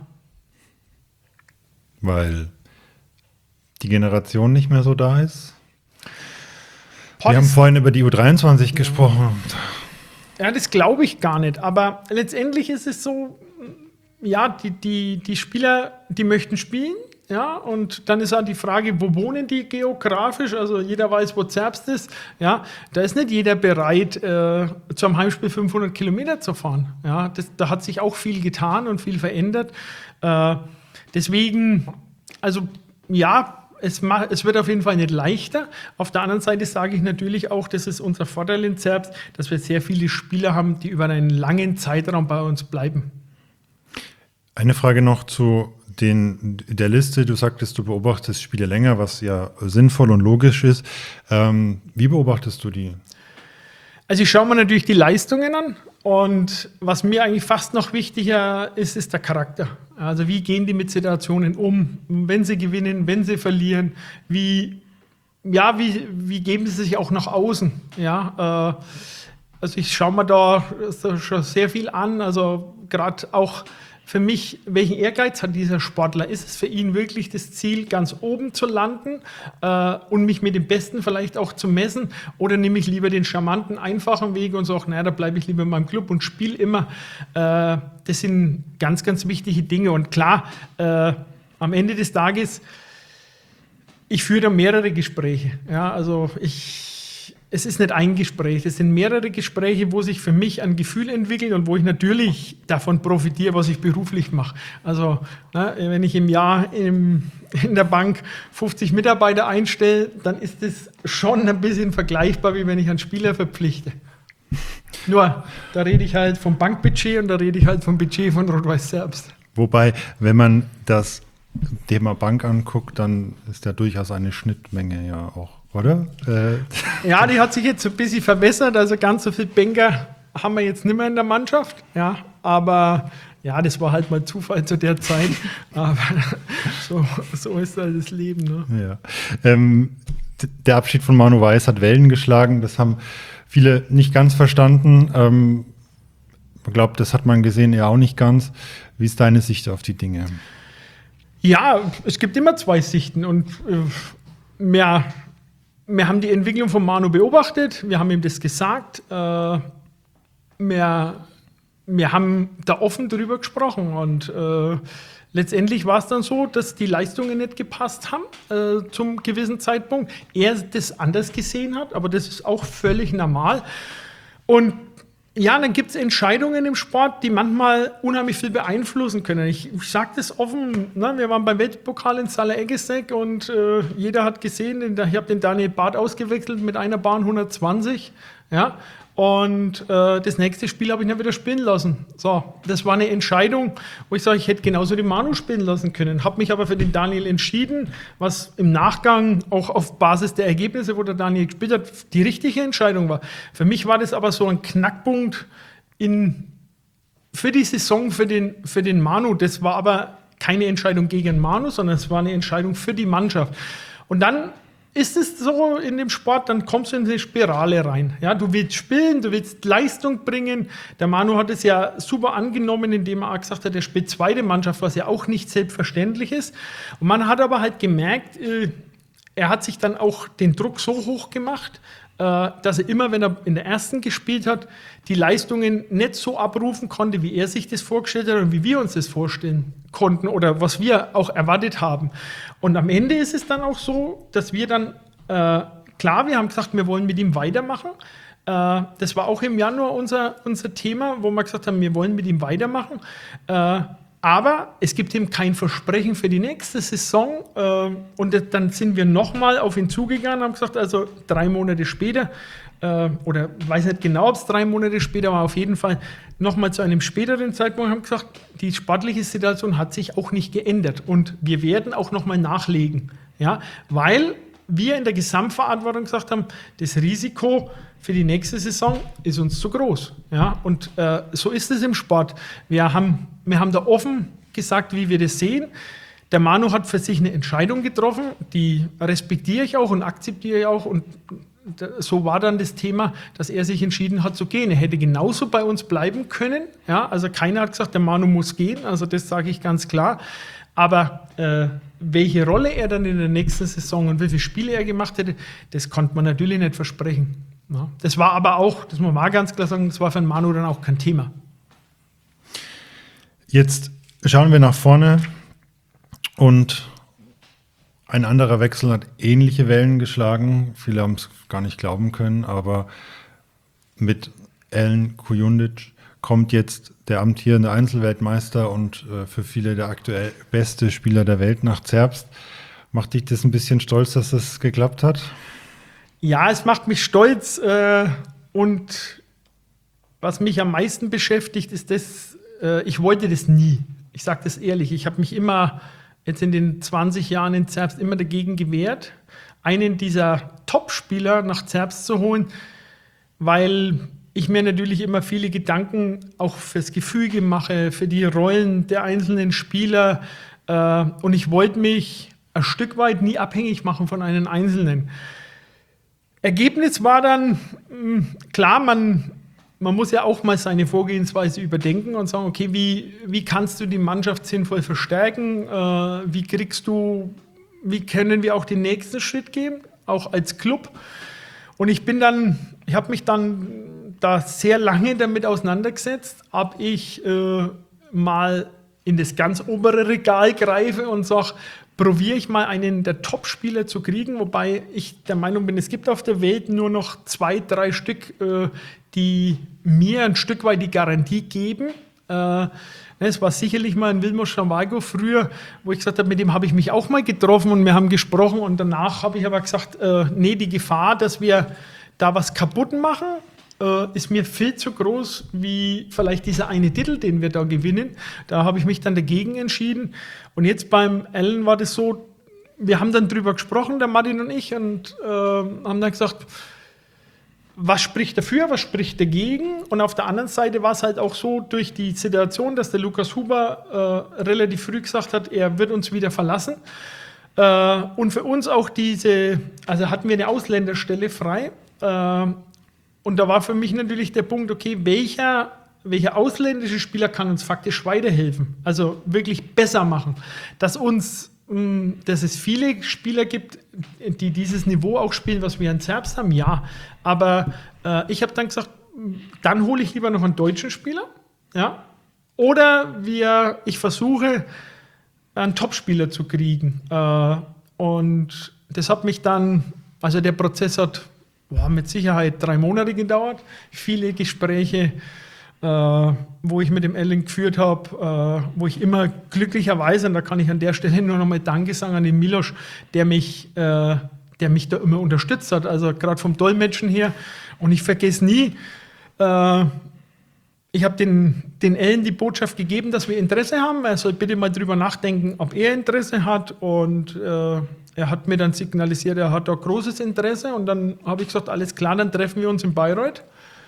Weil die Generation nicht mehr so da ist? Boah, Wir haben vorhin über die U dreiundzwanzig ja. gesprochen. Ja, das glaube ich gar nicht. Aber letztendlich ist es so, ja, die, die, die Spieler, die möchten spielen. Ja, und dann ist auch die Frage, wo wohnen die geografisch? Also jeder weiß, wo Zerbst ist. Ja, da ist nicht jeder bereit, äh, zu einem Heimspiel fünfhundert Kilometer zu fahren. Ja, das, da hat sich auch viel getan und viel verändert. Äh, deswegen, also ja, Es, macht, es wird auf jeden Fall nicht leichter. Auf der anderen Seite sage ich natürlich auch, das ist unser Vorteil in Zerbst, dass wir sehr viele Spieler haben, die über einen langen Zeitraum bei uns bleiben. Eine Frage noch zu den, der Liste. Du sagtest, du beobachtest Spiele länger, was ja sinnvoll und logisch ist. Ähm, wie beobachtest du die? Also ich schaue mir natürlich die Leistungen an und was mir eigentlich fast noch wichtiger ist, ist der Charakter. Also wie gehen die mit Situationen um, wenn sie gewinnen, wenn sie verlieren, wie, ja, wie, wie geben sie sich auch nach außen. Ja, äh, also ich schaue mir da schon sehr viel an, also gerade auch für mich, welchen Ehrgeiz hat dieser Sportler? Ist es für ihn wirklich das Ziel, ganz oben zu landen äh, und mich mit dem Besten vielleicht auch zu messen? Oder nehme ich lieber den charmanten, einfachen Weg und sage, naja, da bleibe ich lieber in meinem Club und spiele immer. Äh, das sind ganz, ganz wichtige Dinge. Und klar, äh, am Ende des Tages, ich führe da mehrere Gespräche. Ja, also ich... Es ist nicht ein Gespräch, es sind mehrere Gespräche, wo sich für mich ein Gefühl entwickelt und wo ich natürlich davon profitiere, was ich beruflich mache. Also ne, wenn ich im Jahr im, in der Bank fünfzig Mitarbeiter einstelle, dann ist das schon ein bisschen vergleichbar, wie wenn ich einen Spieler verpflichte. Nur, da rede ich halt vom Bankbudget und da rede ich halt vom Budget von Rot-Weiß Serbst. Wobei, wenn man das Thema Bank anguckt, dann ist ja durchaus eine Schnittmenge ja auch, oder? Äh. Ja, die hat sich jetzt ein bisschen verbessert. Also ganz so viele Banker haben wir jetzt nicht mehr in der Mannschaft. Ja, aber ja, das war halt mal Zufall zu der Zeit. Aber so, so ist halt das Leben. Ne? Ja. Ähm, der Abschied von Manu Weiß hat Wellen geschlagen. Das haben viele nicht ganz verstanden. Ähm, ich glaube, das hat man gesehen, ja auch nicht ganz. Wie ist deine Sicht auf die Dinge? Ja, es gibt immer zwei Sichten und äh, wir, wir haben die Entwicklung von Manu beobachtet, wir haben ihm das gesagt, äh, wir, wir haben da offen drüber gesprochen und äh, letztendlich war es dann so, dass die Leistungen nicht gepasst haben äh, zum gewissen Zeitpunkt. Er das anders gesehen hat, aber das ist auch völlig normal. Und ja, dann gibt es Entscheidungen im Sport, die manchmal unheimlich viel beeinflussen können. Ich, ich sage das offen, ne? Wir waren beim Weltpokal in Zalaegerszeg und äh, jeder hat gesehen, ich habe den Daniel Barth ausgewechselt mit einer Bahn hundertzwanzig. Ja? Und äh, das nächste Spiel habe ich nicht wieder spielen lassen. So, das war eine Entscheidung, wo ich sage, ich hätte genauso den Manu spielen lassen können. Habe mich aber für den Daniel entschieden, was im Nachgang auch auf Basis der Ergebnisse, wo der Daniel gespielt hat, die richtige Entscheidung war. Für mich war das aber so ein Knackpunkt in, für die Saison, für den, für den Manu. Das war aber keine Entscheidung gegen Manu, sondern es war eine Entscheidung für die Mannschaft. Und dann ist es so in dem Sport, dann kommst du in eine Spirale rein. Ja, du willst spielen, du willst Leistung bringen. Der Manu hat es ja super angenommen, indem er auch gesagt hat, er spielt zweite Mannschaft, was ja auch nicht selbstverständlich ist. Und man hat aber halt gemerkt, äh, er hat sich dann auch den Druck so hoch gemacht, äh, dass er immer, wenn er in der ersten gespielt hat, die Leistungen nicht so abrufen konnte, wie er sich das vorgestellt hat und wie wir uns das vorstellen konnten oder was wir auch erwartet haben. Und am Ende ist es dann auch so, dass wir dann, äh, klar, wir haben gesagt, wir wollen mit ihm weitermachen. Äh, das war auch im Januar unser, unser Thema, wo wir gesagt haben, wir wollen mit ihm weitermachen. Äh, aber es gibt ihm kein Versprechen für die nächste Saison. Äh, und dann sind wir nochmal auf ihn zugegangen und haben gesagt, also drei Monate später, äh, oder ich weiß nicht genau, ob es drei Monate später war, auf jeden Fall nochmal zu einem späteren Zeitpunkt, haben gesagt, die sportliche Situation hat sich auch nicht geändert. Und wir werden auch nochmal nachlegen. Ja? Weil wir in der Gesamtverantwortung gesagt haben, das Risiko für die nächste Saison ist uns zu groß. Ja? Und äh, so ist es im Sport. Wir haben, wir haben da offen gesagt, wie wir das sehen. Der Manu hat für sich eine Entscheidung getroffen, die respektiere ich auch und akzeptiere ich auch. Und so war dann das Thema, dass er sich entschieden hat zu gehen. Er hätte genauso bei uns bleiben können. Ja? Also keiner hat gesagt, der Manu muss gehen. Also das sage ich ganz klar. Aber äh, welche Rolle er dann in der nächsten Saison und wie viele Spiele er gemacht hätte, das konnte man natürlich nicht versprechen. Ja, das war aber auch, das muss man mal ganz klar sagen, das war für den Manu dann auch kein Thema. Jetzt schauen wir nach vorne und ein anderer Wechsel hat ähnliche Wellen geschlagen. Viele haben es gar nicht glauben können, aber mit Alen Kujundžić kommt jetzt der amtierende Einzelweltmeister und äh, für viele der aktuell beste Spieler der Welt nach Zerbst. Macht dich das ein bisschen stolz, dass das geklappt hat? Ja, es macht mich stolz äh, und was mich am meisten beschäftigt, ist das, äh, ich wollte das nie. Ich sage das ehrlich, ich habe mich immer jetzt in den zwanzig Jahren in Zerbst immer dagegen gewehrt, einen dieser Top-Spieler nach Zerbst zu holen, weil ich mir natürlich immer viele Gedanken auch fürs Gefüge mache, für die Rollen der einzelnen Spieler. Äh, und ich wollte mich ein Stück weit nie abhängig machen von einem Einzelnen. Ergebnis war dann, mh, klar, man, man muss ja auch mal seine Vorgehensweise überdenken und sagen, okay, wie, wie kannst du die Mannschaft sinnvoll verstärken? Äh, wie kriegst du, wie können wir auch den nächsten Schritt gehen, auch als Club? Und ich bin dann, ich habe mich dann da sehr lange damit auseinandergesetzt, ob ich äh, mal in das ganz obere Regal greife und sage, probiere ich mal einen der Top-Spieler zu kriegen, wobei ich der Meinung bin, es gibt auf der Welt nur noch zwei, drei Stück, äh, die mir ein Stück weit die Garantie geben. Äh, es war sicherlich mal ein Vilmos Schambargo früher, wo ich gesagt habe, mit dem habe ich mich auch mal getroffen und wir haben gesprochen und danach habe ich aber gesagt, äh, nee, die Gefahr, dass wir da was kaputt machen, äh, ist mir viel zu groß, wie vielleicht dieser eine Titel, den wir da gewinnen. Da habe ich mich dann dagegen entschieden. Und jetzt beim Allen war das so, wir haben dann drüber gesprochen, der Martin und ich, und äh, haben dann gesagt, was spricht dafür, was spricht dagegen? Und auf der anderen Seite war es halt auch so durch die Situation, dass der Lukas Huber äh, relativ früh gesagt hat, er wird uns wieder verlassen. Äh, und für uns auch diese, also hatten wir eine Ausländerstelle frei. Äh, und da war für mich natürlich der Punkt, okay, welcher, welcher ausländische Spieler kann uns faktisch weiterhelfen? Also wirklich besser machen. Dass uns dass es viele Spieler gibt, die dieses Niveau auch spielen, was wir in Zerbst haben, ja. Aber äh, ich habe dann gesagt, dann hole ich lieber noch einen deutschen Spieler, ja. Oder wir, ich versuche, einen Topspieler zu kriegen. Äh, und das hat mich dann, also der Prozess hat boah, mit Sicherheit drei Monate gedauert, viele Gespräche, Uh, wo ich mit dem Allen geführt habe, uh, wo ich immer glücklicherweise, und da kann ich an der Stelle nur noch mal Danke sagen an den Milos, der mich, uh, der mich da immer unterstützt hat, also gerade vom Dolmetschen her. Und ich vergesse nie, uh, ich habe den, den Allen die Botschaft gegeben, dass wir Interesse haben. Er soll bitte mal drüber nachdenken, ob er Interesse hat. Und uh, er hat mir dann signalisiert, er hat da großes Interesse. Und dann habe ich gesagt, alles klar, dann treffen wir uns in Bayreuth.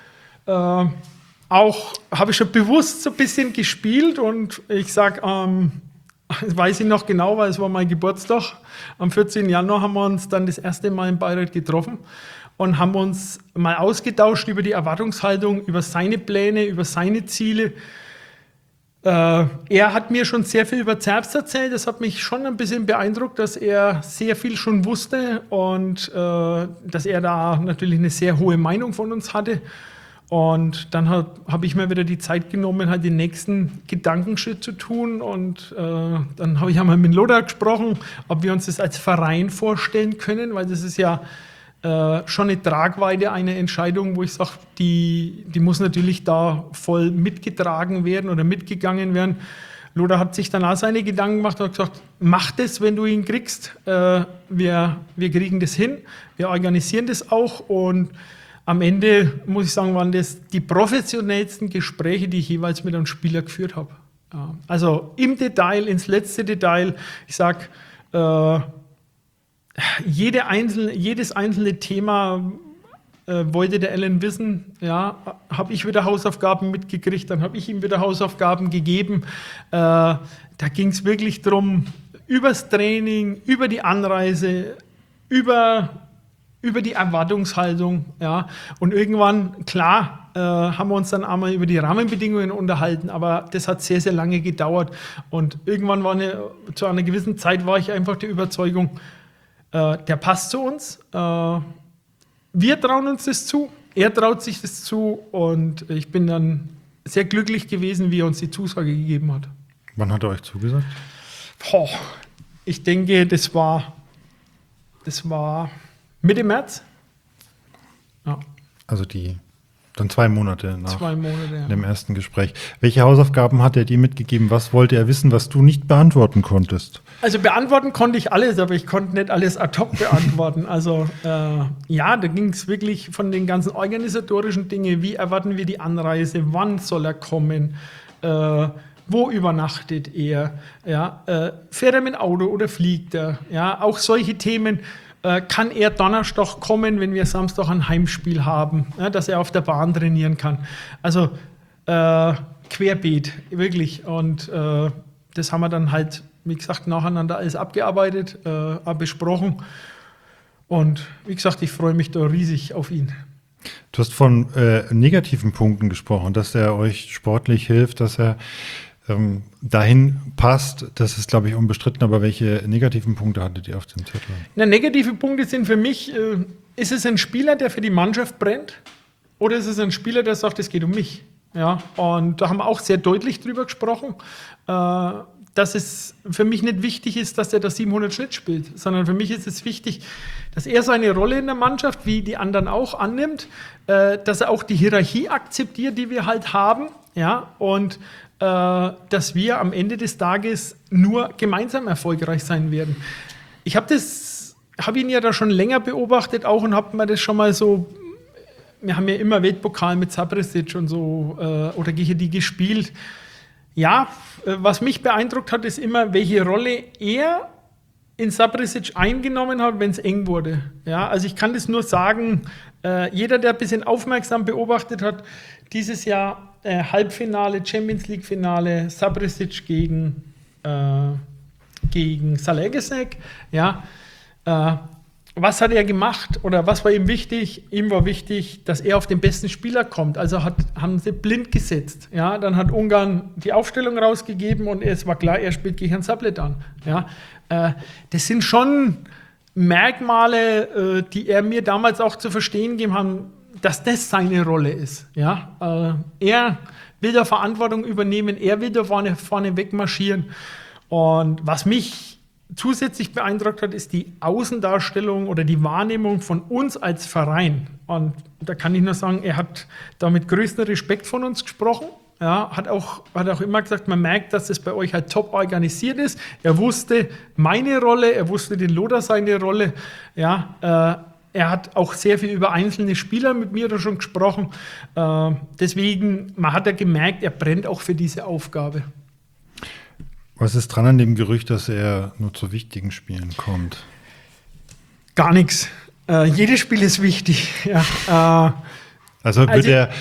Uh, Auch habe ich schon bewusst so ein bisschen gespielt und ich sage, ähm, das weiß ich noch genau, weil es war mein Geburtstag. Am vierzehnten Januar haben wir uns dann das erste Mal in Bayreuth getroffen und haben uns mal ausgetauscht über die Erwartungshaltung, über seine Pläne, über seine Ziele. Äh, er hat mir schon sehr viel über Zerbst erzählt. Das hat mich schon ein bisschen beeindruckt, dass er sehr viel schon wusste und äh, dass er da natürlich eine sehr hohe Meinung von uns hatte. Und dann habe hab ich mir wieder die Zeit genommen, halt den nächsten Gedankenschritt zu tun. Und äh, dann habe ich einmal mit Lothar gesprochen, ob wir uns das als Verein vorstellen können, weil das ist ja äh, schon eine Tragweite, eine Entscheidung, wo ich sage, die, die muss natürlich da voll mitgetragen werden oder mitgegangen werden. Lothar hat sich dann auch seine Gedanken gemacht und hat gesagt, mach das, wenn du ihn kriegst. Äh, wir, wir kriegen das hin, wir organisieren das auch und am Ende, muss ich sagen, waren das die professionellsten Gespräche, die ich jeweils mit einem Spieler geführt habe. Ja, also im Detail, ins letzte Detail. Ich sage, äh, jede einzelne, jedes einzelne Thema äh, wollte der Allen wissen. Ja, habe ich wieder Hausaufgaben mitgekriegt, dann habe ich ihm wieder Hausaufgaben gegeben. Äh, da ging es wirklich darum, übers Training, über die Anreise, über... über die Erwartungshaltung, ja. Und irgendwann, klar, äh, haben wir uns dann einmal über die Rahmenbedingungen unterhalten, aber das hat sehr, sehr lange gedauert. Und irgendwann war eine, zu einer gewissen Zeit war ich einfach der Überzeugung, äh, der passt zu uns. Äh, wir trauen uns das zu, er traut sich das zu und ich bin dann sehr glücklich gewesen, wie er uns die Zusage gegeben hat. Wann hat er euch zugesagt? Boah, ich denke, das war, das war Mitte März. Ja. Also die dann zwei Monate nach zwei Monate, ja. dem ersten Gespräch. Welche Hausaufgaben hat er dir mitgegeben? Was wollte er wissen, was du nicht beantworten konntest? Also beantworten konnte ich alles, aber ich konnte nicht alles ad hoc beantworten. Also äh, ja, da ging es wirklich von den ganzen organisatorischen Dingen. Wie erwarten wir die Anreise? Wann soll er kommen? Äh, Wo übernachtet er? Ja, äh, fährt er mit dem Auto oder fliegt er? Ja, auch solche Themen. äh, kann er Donnerstag kommen, wenn wir Samstag ein Heimspiel haben, ja, dass er auf der Bahn trainieren kann. Also äh, querbeet, wirklich. Und äh, das haben wir dann halt, wie gesagt, nacheinander alles abgearbeitet, äh, besprochen. Und wie gesagt, ich freue mich da riesig auf ihn. Du hast von äh, negativen Punkten gesprochen, dass er euch sportlich hilft, dass er ähm, dahin passt. Das ist, glaube ich, unbestritten. Aber welche negativen Punkte hattet ihr auf dem Zettel? Na, negative Punkte sind für mich, äh, ist es ein Spieler, der für die Mannschaft brennt? Oder ist es ein Spieler, der sagt, es geht um mich? Ja, und da haben wir auch sehr deutlich drüber gesprochen, äh, dass es für mich nicht wichtig ist, dass er das siebenhundert Schnitt spielt, sondern für mich ist es wichtig, dass er seine Rolle in der Mannschaft, wie die anderen auch, annimmt, äh, dass er auch die Hierarchie akzeptiert, die wir halt haben, ja, und äh, dass wir am Ende des Tages nur gemeinsam erfolgreich sein werden. Ich habe das, habe ihn ja da schon länger beobachtet auch und habe mir das schon mal so, wir haben ja immer Weltpokal mit Saprisic und so, äh, oder gegen die gespielt. Ja, was mich beeindruckt hat, ist immer, welche Rolle er in Saprisic eingenommen hat, wenn es eng wurde. Ja, also ich kann das nur sagen, äh, jeder, der ein bisschen aufmerksam beobachtet hat, dieses Jahr äh, Halbfinale, Champions League Finale, Saprisic gegen, äh, gegen Zalewski, ja, äh, was hat er gemacht oder was war ihm wichtig? Ihm war wichtig, dass er auf den besten Spieler kommt. Also hat, haben sie blind gesetzt. Ja, dann hat Ungarn die Aufstellung rausgegeben und es war klar, er spielt gegen Sablet an. Ja, äh, das sind schon Merkmale, äh, die er mir damals auch zu verstehen gegeben hat, dass das seine Rolle ist. Ja, äh, er will da Verantwortung übernehmen, er will da vorne, vorne wegmarschieren. Und was mich zusätzlich beeindruckt hat, ist die Außendarstellung oder die Wahrnehmung von uns als Verein. Und da kann ich nur sagen, er hat da mit größtem Respekt von uns gesprochen. Ja, hat auch, hat auch immer gesagt, man merkt, dass es bei euch halt top organisiert ist. Er wusste meine Rolle, er wusste den Lothar seine Rolle. Ja, äh, er hat auch sehr viel über einzelne Spieler mit mir da schon gesprochen. Äh, deswegen, man hat ja gemerkt, er brennt auch für diese Aufgabe. Was ist dran an dem Gerücht, dass er nur zu wichtigen Spielen kommt? Gar nichts. Äh, jedes Spiel ist wichtig. Ja, äh, also wird also, er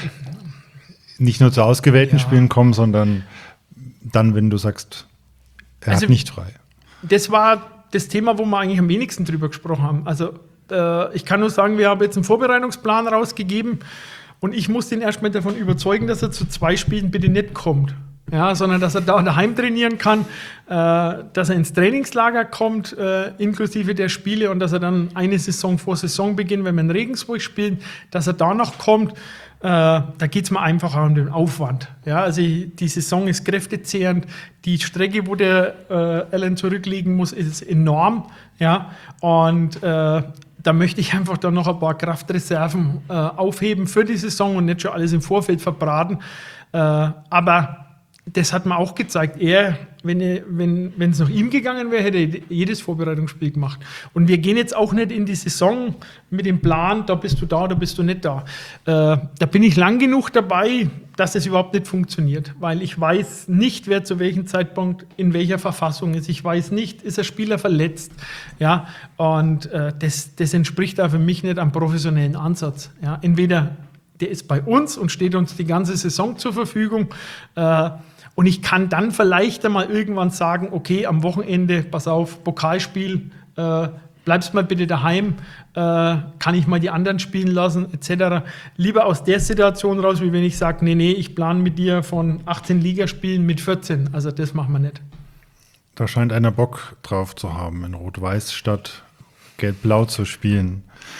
nicht nur zu ausgewählten ja. Spielen kommen, sondern dann, wenn du sagst, er also, hat nicht frei. Das war das Thema, wo wir eigentlich am wenigsten drüber gesprochen haben. Also äh, ich kann nur sagen, wir haben jetzt einen Vorbereitungsplan rausgegeben und ich muss ihn erstmal davon überzeugen, dass er zu zwei Spielen bitte nicht kommt. Ja, sondern dass er da daheim trainieren kann, äh, dass er ins Trainingslager kommt, äh, inklusive der Spiele und dass er dann eine Saison vor Saisonbeginn, wenn wir in Regensburg spielen, dass er da noch kommt. Äh, da geht es mir einfach um den Aufwand. Ja, also die Saison ist kräftezehrend, die Strecke, wo der äh, Alan zurücklegen muss, ist enorm. Ja, und äh, da möchte ich einfach dann noch ein paar Kraftreserven äh, aufheben für die Saison und nicht schon alles im Vorfeld verbraten. Äh, aber das hat man auch gezeigt. Er, wenn er, wenn wenn es nach ihm gegangen wäre, hätte er jedes Vorbereitungsspiel gemacht. Und wir gehen jetzt auch nicht in die Saison mit dem Plan, da bist du da, da bist du nicht da. Äh, da bin ich lang genug dabei, dass es überhaupt nicht funktioniert. Weil ich weiß nicht, wer zu welchem Zeitpunkt in welcher Verfassung ist. Ich weiß nicht, ist der Spieler verletzt. Ja? Und äh, das, das entspricht da für mich nicht einem professionellen Ansatz. Ja? Entweder der ist bei uns und steht uns die ganze Saison zur Verfügung. Äh, Und ich kann dann vielleicht einmal irgendwann sagen, okay, am Wochenende, pass auf, Pokalspiel, äh, bleibst mal bitte daheim, äh, kann ich mal die anderen spielen lassen, et cetera. Lieber aus der Situation raus, wie wenn ich sage, nee, nee, ich plane mit dir von achtzehn Ligaspielen mit vierzehn. Also das machen wir nicht. Da scheint einer Bock drauf zu haben, in Rot-Weiß statt Gelb-Blau zu spielen.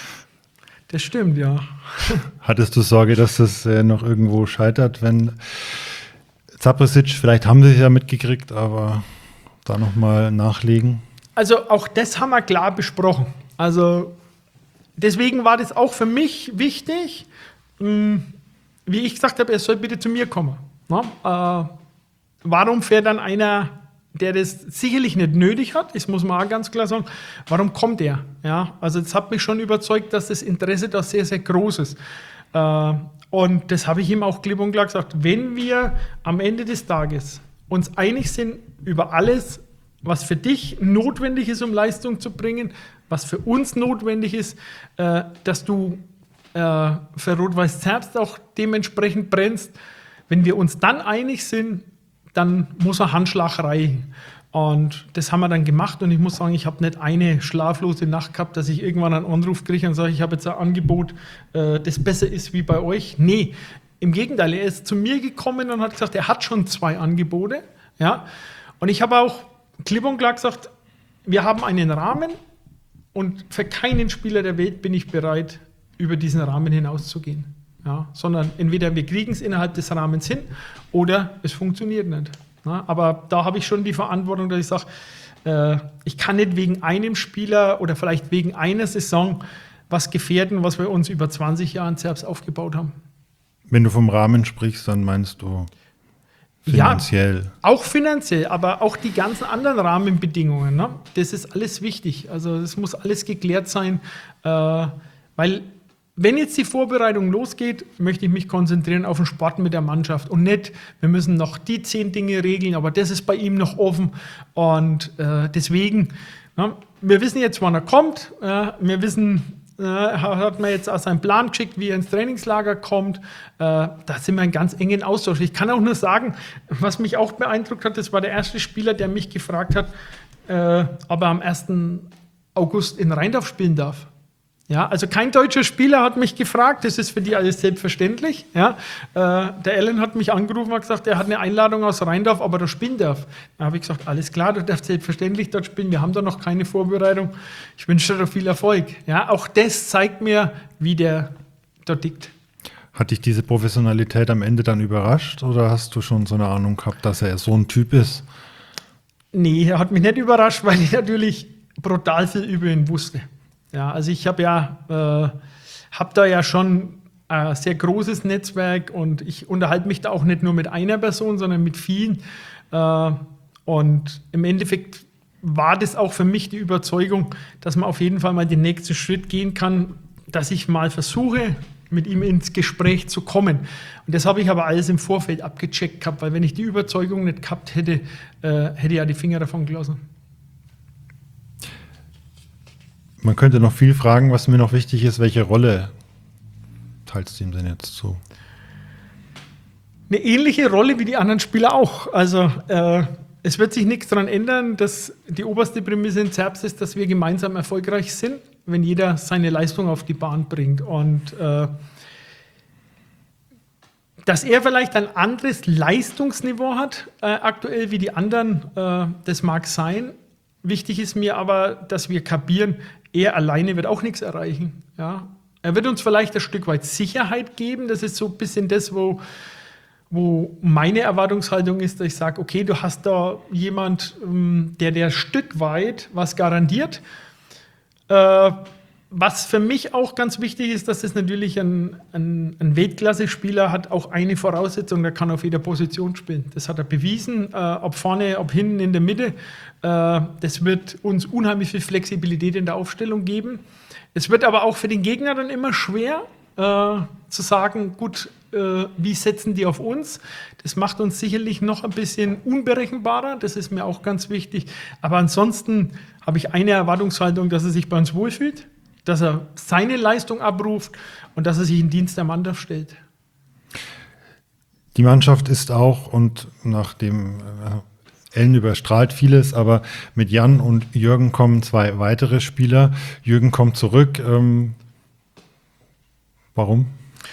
Das stimmt, ja. Hattest du Sorge, dass das äh, noch irgendwo scheitert, wenn Saprisic, vielleicht haben sie es ja mitgekriegt, aber da nochmal nachlegen? Also auch das haben wir klar besprochen. Also deswegen war das auch für mich wichtig, mh, wie ich gesagt habe, er soll bitte zu mir kommen. Na? Äh, warum fährt dann einer, der das sicherlich nicht nötig hat, das muss man auch ganz klar sagen, warum kommt er? Ja? Also das hat mich schon überzeugt, dass das Interesse da sehr, sehr groß ist. Äh, Und das habe ich ihm auch klipp und klar gesagt. Wenn wir am Ende des Tages uns einig sind über alles, was für dich notwendig ist, um Leistung zu bringen, was für uns notwendig ist, äh, dass du äh, für Rot-Weiß Zerbst auch dementsprechend brennst. Wenn wir uns dann einig sind, dann muss ein Handschlag reichen. Und das haben wir dann gemacht und ich muss sagen, ich habe nicht eine schlaflose Nacht gehabt, dass ich irgendwann einen Anruf kriege und sage, ich habe jetzt ein Angebot, äh, das besser ist wie bei euch. Nee, im Gegenteil, er ist zu mir gekommen und hat gesagt, er hat schon zwei Angebote. Ja? Und ich habe auch klipp und klar gesagt, wir haben einen Rahmen und für keinen Spieler der Welt bin ich bereit, über diesen Rahmen hinauszugehen. Ja? Sondern entweder wir kriegen es innerhalb des Rahmens hin oder es funktioniert nicht. Ja, aber da habe ich schon die Verantwortung, dass ich sage, äh, ich kann nicht wegen einem Spieler oder vielleicht wegen einer Saison was gefährden, was wir uns über zwanzig Jahre in Zerbst aufgebaut haben. Wenn du vom Rahmen sprichst, dann meinst du finanziell? Ja, auch finanziell, aber auch die ganzen anderen Rahmenbedingungen. Ne? Das ist alles wichtig. Also es muss alles geklärt sein, äh, weil wenn jetzt die Vorbereitung losgeht, möchte ich mich konzentrieren auf den Sport mit der Mannschaft und nicht, wir müssen noch die zehn Dinge regeln, aber das ist bei ihm noch offen und äh, deswegen, ja, wir wissen jetzt, wann er kommt, äh, wir wissen, äh, hat man jetzt auch seinen Plan geschickt, wie er ins Trainingslager kommt, äh, da sind wir in ganz engen Austausch. Ich kann auch nur sagen, was mich auch beeindruckt hat, das war der erste Spieler, der mich gefragt hat, äh, ob er am ersten August in Rheindorf spielen darf. Ja, also kein deutscher Spieler hat mich gefragt, das ist für die alles selbstverständlich. Ja, äh, der Alan hat mich angerufen und gesagt, er hat eine Einladung aus Rheindorf, aber er spielen darf. Da habe ich gesagt, alles klar, du darfst selbstverständlich dort spielen, wir haben da noch keine Vorbereitung. Ich wünsche dir viel Erfolg. Ja, auch das zeigt mir, wie der dort tickt. Hat dich diese Professionalität am Ende dann überrascht oder hast du schon so eine Ahnung gehabt, dass er so ein Typ ist? Nee, er hat mich nicht überrascht, weil ich natürlich brutal viel über ihn wusste. Ja, also ich habe ja, äh, hab da ja schon ein sehr großes Netzwerk und ich unterhalte mich da auch nicht nur mit einer Person, sondern mit vielen. Äh, und im Endeffekt war das auch für mich die Überzeugung, dass man auf jeden Fall mal den nächsten Schritt gehen kann, dass ich mal versuche, mit ihm ins Gespräch zu kommen. Und das habe ich aber alles im Vorfeld abgecheckt gehabt, weil wenn ich die Überzeugung nicht gehabt hätte, äh, hätte ich ja die Finger davon gelassen. Man könnte noch viel fragen, was mir noch wichtig ist, welche Rolle teilst du ihm denn jetzt zu? Eine ähnliche Rolle wie die anderen Spieler auch. Also äh, es wird sich nichts daran ändern, dass die oberste Prämisse in Zerbst ist, dass wir gemeinsam erfolgreich sind, wenn jeder seine Leistung auf die Bahn bringt. Und äh, dass er vielleicht ein anderes Leistungsniveau hat äh, aktuell wie die anderen, äh, das mag sein. Wichtig ist mir aber, dass wir kapieren, er alleine wird auch nichts erreichen. Ja? Er wird uns vielleicht ein Stück weit Sicherheit geben. Das ist so ein bisschen das, wo, wo meine Erwartungshaltung ist, dass ich sage, okay, du hast da jemand, der dir ein Stück weit was garantiert. Äh, was für mich auch ganz wichtig ist, dass es natürlich ein, ein, ein Weltklasse-Spieler hat, auch eine Voraussetzung, der kann auf jeder Position spielen. Das hat er bewiesen, äh, ob vorne, ob hinten, in der Mitte. Äh, das wird uns unheimlich viel Flexibilität in der Aufstellung geben. Es wird aber auch für den Gegner dann immer schwer, äh, zu sagen, gut, äh, wie setzen die auf uns? Das macht uns sicherlich noch ein bisschen unberechenbarer, das ist mir auch ganz wichtig. Aber ansonsten habe ich eine Erwartungshaltung, dass er sich bei uns wohlfühlt, dass er seine Leistung abruft und dass er sich in Dienst der Mannschaft stellt. Die Mannschaft ist auch, und nach dem äh, Ellen überstrahlt vieles, aber mit Jan und Jürgen kommen zwei weitere Spieler. Jürgen kommt zurück. Ähm, warum?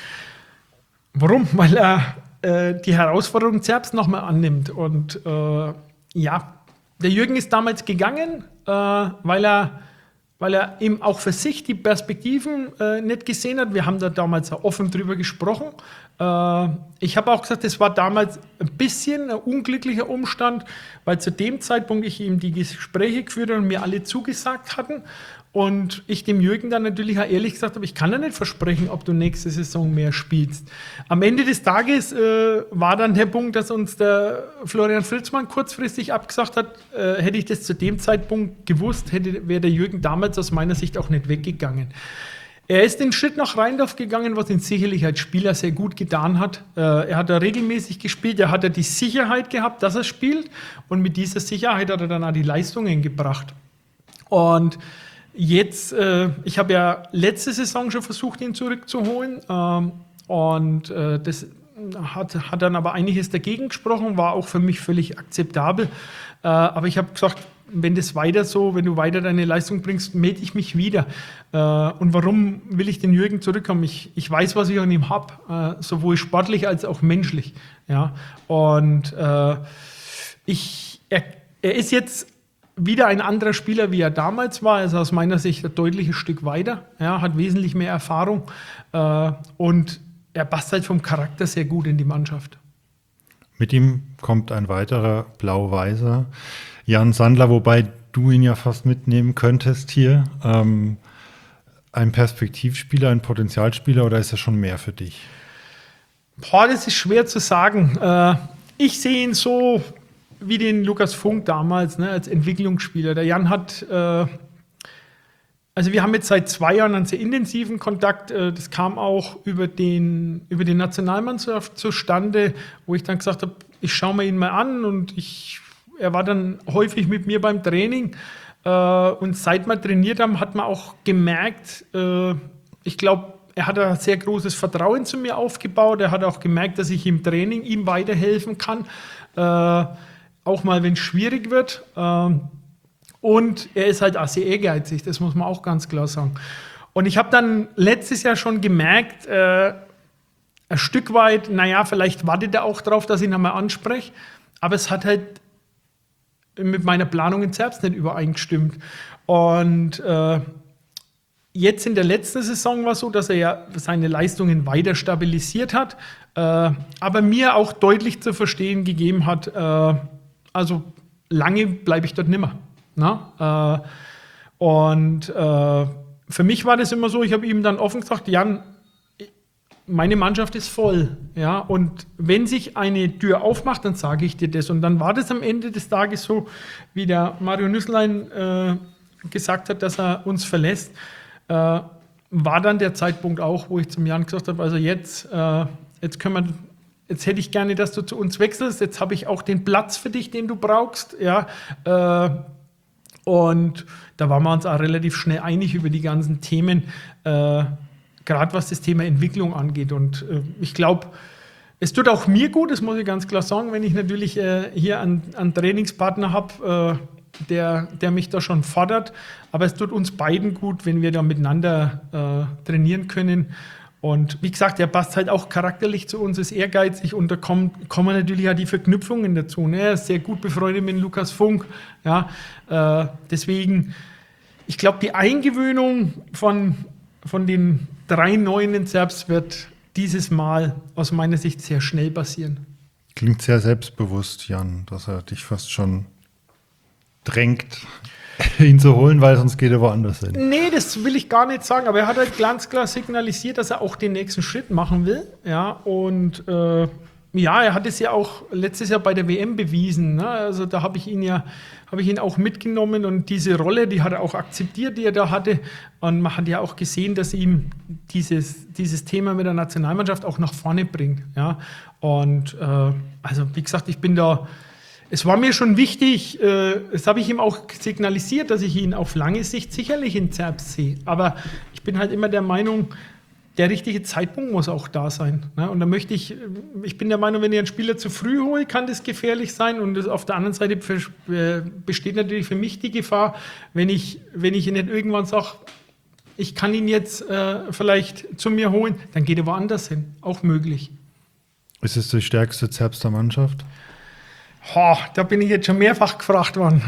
Warum? Weil er äh, die Herausforderung Zerbst nochmal annimmt. Und äh, ja, der Jürgen ist damals gegangen, äh, weil er weil er eben auch für sich die Perspektiven äh, nicht gesehen hat. Wir haben da damals auch offen drüber gesprochen. Äh, ich habe auch gesagt, das war damals ein bisschen ein unglücklicher Umstand, weil zu dem Zeitpunkt ich ihm die Gespräche geführt habe und mir alle zugesagt hatten. Und ich dem Jürgen dann natürlich auch ehrlich gesagt habe, ich kann dir nicht versprechen, ob du nächste Saison mehr spielst. Am Ende des Tages äh, war dann der Punkt, dass uns der Florian Fritzmann kurzfristig abgesagt hat. Äh, hätte ich das zu dem Zeitpunkt gewusst, hätte, wäre der Jürgen damals aus meiner Sicht auch nicht weggegangen. Er ist den Schritt nach Rheindorf gegangen, was ihn sicherlich als Spieler sehr gut getan hat. Äh, er hat da regelmäßig gespielt, er hat ja die Sicherheit gehabt, dass er spielt. Und mit dieser Sicherheit hat er dann auch die Leistungen gebracht. Und jetzt, äh, ich habe ja letzte Saison schon versucht, ihn zurückzuholen. Ähm, und äh, das hat, hat dann aber einiges dagegen gesprochen, war auch für mich völlig akzeptabel. Äh, aber ich habe gesagt, wenn das weiter so, wenn du weiter deine Leistung bringst, melde ich mich wieder. Äh, und warum will ich den Jürgen zurückkommen? Ich, ich weiß, was ich an ihm habe, äh, sowohl sportlich als auch menschlich. Ja? Und äh, ich, er, er ist jetzt wieder ein anderer Spieler, wie er damals war. Also aus meiner Sicht ein deutliches Stück weiter. Ja? Hat wesentlich mehr Erfahrung. Äh, und er passt halt vom Charakter sehr gut in die Mannschaft. Mit ihm kommt ein weiterer Blau-Weißer, Jan Sandler, wobei du ihn ja fast mitnehmen könntest hier. Ähm, ein Perspektivspieler, ein Potenzialspieler oder ist er schon mehr für dich? Boah, das ist schwer zu sagen. Äh, ich sehe ihn so wie den Lukas Funk damals, ne, als Entwicklungsspieler. Der Jan hat, äh, also wir haben jetzt seit zwei Jahren einen sehr intensiven Kontakt. Äh, das kam auch über den, über den Nationalmannschaft zustande, wo ich dann gesagt habe, ich schaue mir ihn mal an und ich Er war dann häufig mit mir beim Training äh, und seit wir trainiert haben, hat man auch gemerkt, äh, ich glaube, er hat ein sehr großes Vertrauen zu mir aufgebaut. Er hat auch gemerkt, dass ich im Training ihm weiterhelfen kann, äh, auch mal, wenn es schwierig wird. Äh, und er ist halt auch sehr ehrgeizig, das muss man auch ganz klar sagen. Und ich habe dann letztes Jahr schon gemerkt, äh, ein Stück weit, naja, vielleicht wartet er auch drauf, dass ich ihn einmal anspreche, aber es hat halt mit meiner Planung in Zerbst nicht übereingestimmt. Und äh, jetzt in der letzten Saison war es so, dass er ja seine Leistungen weiter stabilisiert hat, äh, aber mir auch deutlich zu verstehen gegeben hat, äh, also lange bleibe ich dort nimmer. Na? Äh, und äh, für mich war das immer so, ich habe ihm dann offen gesagt, Jan, meine Mannschaft ist voll, ja, und wenn sich eine Tür aufmacht, dann sage ich dir das. Und dann war das am Ende des Tages so, wie der Mario Nüsslein äh, gesagt hat, dass er uns verlässt, äh, war dann der Zeitpunkt auch, wo ich zum Jan gesagt habe, also jetzt, äh, jetzt können wir, jetzt hätte ich gerne, dass du zu uns wechselst, jetzt habe ich auch den Platz für dich, den du brauchst, ja, äh, und da waren wir uns auch relativ schnell einig über die ganzen Themen, äh, gerade was das Thema Entwicklung angeht. Und äh, ich glaube, es tut auch mir gut, das muss ich ganz klar sagen, wenn ich natürlich äh, hier einen, einen Trainingspartner habe, äh, der, der mich da schon fordert. Aber es tut uns beiden gut, wenn wir da miteinander äh, trainieren können. Und wie gesagt, er passt halt auch charakterlich zu uns, ist ehrgeizig und da kommen, kommen natürlich auch die Verknüpfungen dazu. Ne? Er ist sehr gut befreundet mit Lukas Funk. Ja? Äh, deswegen, ich glaube, die Eingewöhnung von, von den drei Neuen in Zerbst wird dieses Mal aus meiner Sicht sehr schnell passieren. Klingt sehr selbstbewusst, Jan, dass er dich fast schon drängt, ihn zu holen, weil sonst geht er woanders hin. Nee, das will ich gar nicht sagen, aber er hat halt ganz klar signalisiert, dass er auch den nächsten Schritt machen will. Ja, und äh, ja, er hat es ja auch letztes Jahr bei der W M bewiesen. Ne? Also da habe ich ihn ja habe ich ihn auch mitgenommen und diese Rolle, die hat er auch akzeptiert, die er da hatte. Und man hat ja auch gesehen, dass ihm dieses, dieses Thema mit der Nationalmannschaft auch nach vorne bringt. Ja? Und äh, also wie gesagt, ich bin da, es war mir schon wichtig, äh, das habe ich ihm auch signalisiert, dass ich ihn auf lange Sicht sicherlich in Zerbst sehe. Aber ich bin halt immer der Meinung, der richtige Zeitpunkt muss auch da sein. Ne? Und da möchte ich, ich bin der Meinung, wenn ihr einen Spieler zu früh holt, kann das gefährlich sein. Und das auf der anderen Seite besteht natürlich für mich die Gefahr, wenn ich, wenn ich ihn nicht irgendwann sage, ich kann ihn jetzt äh, vielleicht zu mir holen, dann geht er woanders hin. Auch möglich. Ist es die stärkste Zerbster Mannschaft? Oh, da bin ich jetzt schon mehrfach gefragt worden.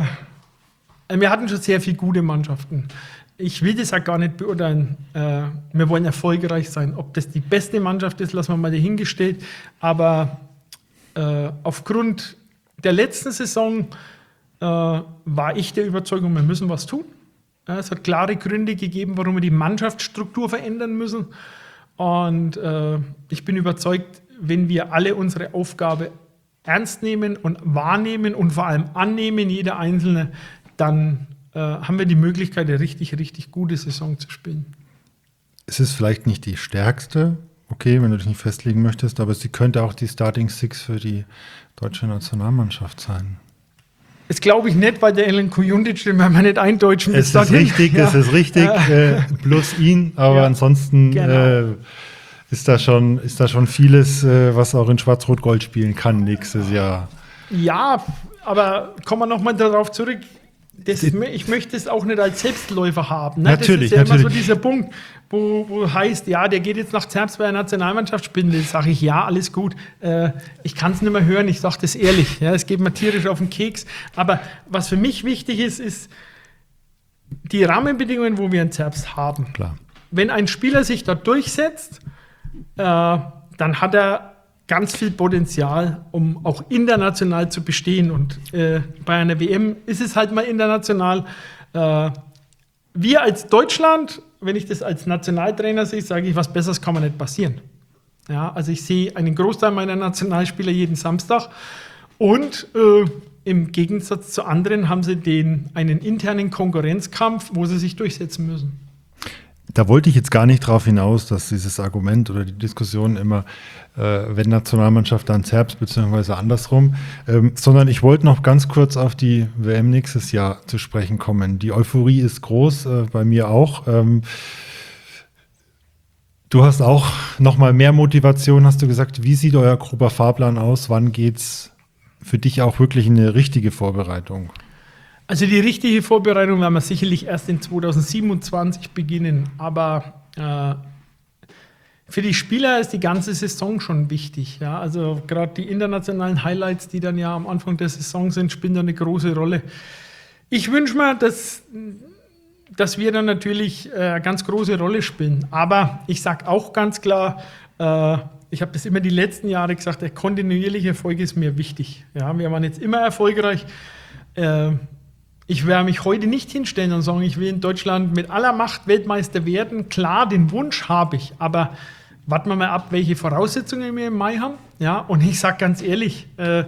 Äh, wir hatten schon sehr viele gute Mannschaften. Ich will das auch gar nicht beurteilen. Äh, wir wollen erfolgreich sein. Ob das die beste Mannschaft ist, lassen wir mal dahingestellt. Aber äh, aufgrund der letzten Saison äh, war ich der Überzeugung, wir müssen was tun. Ja, es hat klare Gründe gegeben, warum wir die Mannschaftsstruktur verändern müssen. Und äh, ich bin überzeugt, wenn wir alle unsere Aufgabe ernst nehmen und wahrnehmen und vor allem annehmen, jeder Einzelne, dann äh, haben wir die Möglichkeit, eine richtig, richtig gute Saison zu spielen. Es ist vielleicht nicht die stärkste, okay, wenn du dich nicht festlegen möchtest, aber sie könnte auch die Starting Six für die deutsche Nationalmannschaft sein. Das glaube ich nicht, weil der Alan Kujundžič, den werden wir nicht eindeutschen. Es ist richtig, ja. es ist richtig, äh, plus ihn, aber ja, ansonsten genau. äh, ist, da schon, ist da schon vieles, äh, was auch in Schwarz-Rot-Gold spielen kann nächstes Jahr. Ja, aber kommen wir nochmal darauf zurück. Das, ich möchte es auch nicht als Selbstläufer haben. Ne? Natürlich, das ist ja natürlich. immer so dieser Punkt, wo, wo heißt, ja, der geht jetzt nach Zerbst bei der Nationalmannschaft spielen. Da sage ich, ja, alles gut. Äh, ich kann es nicht mehr hören, ich sage das ehrlich. Ja, es geht mir tierisch auf den Keks. Aber was für mich wichtig ist, ist die Rahmenbedingungen, wo wir in Zerbst haben. Klar. Wenn ein Spieler sich da durchsetzt, äh, dann hat er ganz viel Potenzial, um auch international zu bestehen. Und äh, bei einer W M ist es halt mal international. Äh, wir als Deutschland, wenn ich das als Nationaltrainer sehe, sage ich, was Besseres kann man nicht passieren. Ja, also ich sehe einen Großteil meiner Nationalspieler jeden Samstag. Und äh, im Gegensatz zu anderen haben sie den, einen internen Konkurrenzkampf, wo sie sich durchsetzen müssen. Da wollte ich jetzt gar nicht drauf hinaus, dass dieses Argument oder die Diskussion immer, äh, wenn Nationalmannschaft dann Zerbst, beziehungsweise andersrum, ähm, sondern ich wollte noch ganz kurz auf die W M nächstes Jahr zu sprechen kommen. Die Euphorie ist groß, äh, bei mir auch. Ähm, du hast auch noch mal mehr Motivation, hast du gesagt. Wie sieht euer grober Fahrplan aus? Wann geht's für dich auch wirklich in eine richtige Vorbereitung? Also die richtige Vorbereitung werden wir sicherlich erst in zweitausendsiebenundzwanzig beginnen, aber äh, für die Spieler ist die ganze Saison schon wichtig. Ja? Also gerade die internationalen Highlights, die dann ja am Anfang der Saison sind, spielen da eine große Rolle. Ich wünsche mir, dass, dass wir dann natürlich äh, eine ganz große Rolle spielen, aber ich sage auch ganz klar, äh, ich habe das immer die letzten Jahre gesagt, der kontinuierliche Erfolg ist mir wichtig. Ja? Wir waren jetzt immer erfolgreich. Äh, Ich werde mich heute nicht hinstellen und sagen, ich will in Deutschland mit aller Macht Weltmeister werden. Klar, den Wunsch habe ich, aber warten wir mal ab, welche Voraussetzungen wir im Mai haben. Ja, und ich sage ganz ehrlich, äh,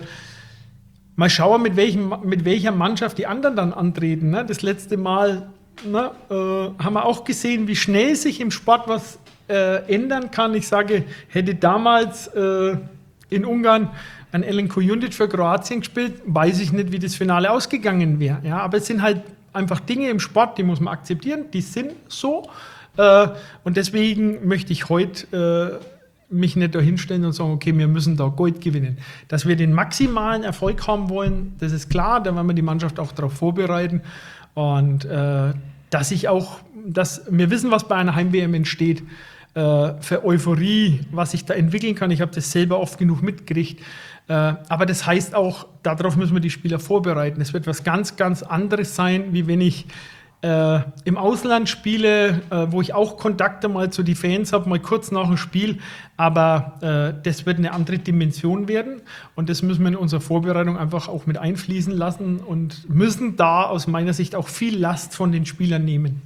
mal schauen, mit, welchem, mit welcher Mannschaft die anderen dann antreten. Ne? Das letzte Mal ne, äh, haben wir auch gesehen, wie schnell sich im Sport was äh, ändern kann. Ich sage, hätte damals äh, in Ungarn ein Alan Kujundžič für Kroatien gespielt, weiß ich nicht, wie das Finale ausgegangen wäre. Ja, aber es sind halt einfach Dinge im Sport, die muss man akzeptieren, die sind so. Äh, und deswegen möchte ich heute äh, mich nicht da hinstellen und sagen, okay, wir müssen da Gold gewinnen. Dass wir den maximalen Erfolg haben wollen, das ist klar, da werden wir die Mannschaft auch darauf vorbereiten. Und äh, dass ich auch, dass wir wissen, was bei einer Heim-W M entsteht, äh, für Euphorie, was sich da entwickeln kann. Ich habe das selber oft genug mitgekriegt. Äh, aber das heißt auch, darauf müssen wir die Spieler vorbereiten. Es wird was ganz, ganz anderes sein, wie wenn ich äh, im Ausland spiele, äh, wo ich auch Kontakte mal zu den Fans habe, mal kurz nach dem Spiel. Aber äh, das wird eine andere Dimension werden. Und das müssen wir in unserer Vorbereitung einfach auch mit einfließen lassen und müssen da aus meiner Sicht auch viel Last von den Spielern nehmen.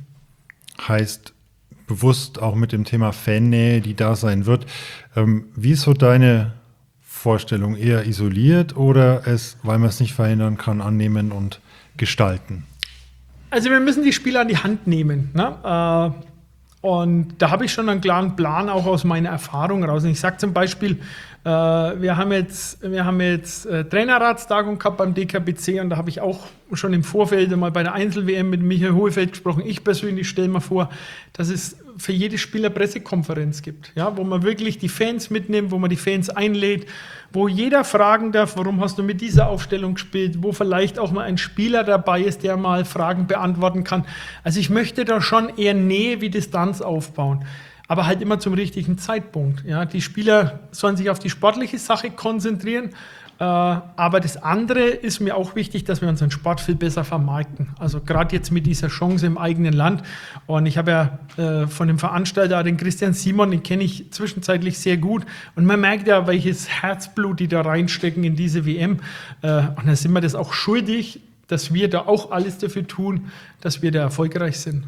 Heißt bewusst auch mit dem Thema Fannähe, die da sein wird. Ähm, wie ist so deine Vorstellung? Eher isoliert oder es, weil man es nicht verhindern kann, annehmen und gestalten? Also wir müssen die Spieler an die Hand nehmen. Ne? Äh, und da habe ich schon einen klaren Plan auch aus meiner Erfahrung raus. Und ich sage zum Beispiel, äh, wir haben jetzt, wir haben jetzt äh, Trainerratstagung gehabt beim D K B C und da habe ich auch schon im Vorfeld mal bei der Einzel-W M mit Michael Hohlfeld gesprochen. Ich persönlich stelle mir vor, dass es für jede Spieler Pressekonferenz gibt, ja, wo man wirklich die Fans mitnimmt, wo man die Fans einlädt, wo jeder fragen darf, warum hast du mit dieser Aufstellung gespielt, wo vielleicht auch mal ein Spieler dabei ist, der mal Fragen beantworten kann. Also ich möchte da schon eher Nähe wie Distanz aufbauen, aber halt immer zum richtigen Zeitpunkt. Ja. Die Spieler sollen sich auf die sportliche Sache konzentrieren, äh, aber das andere ist mir auch wichtig, dass wir unseren Sport viel besser vermarkten. Also gerade jetzt mit dieser Chance im eigenen Land. Und ich habe ja äh, von dem Veranstalter, den Christian Simon, den kenne ich zwischenzeitlich sehr gut. Und man merkt ja, welches Herzblut die da reinstecken in diese W M. Äh, und dann sind wir das auch schuldig, dass wir da auch alles dafür tun, dass wir da erfolgreich sind.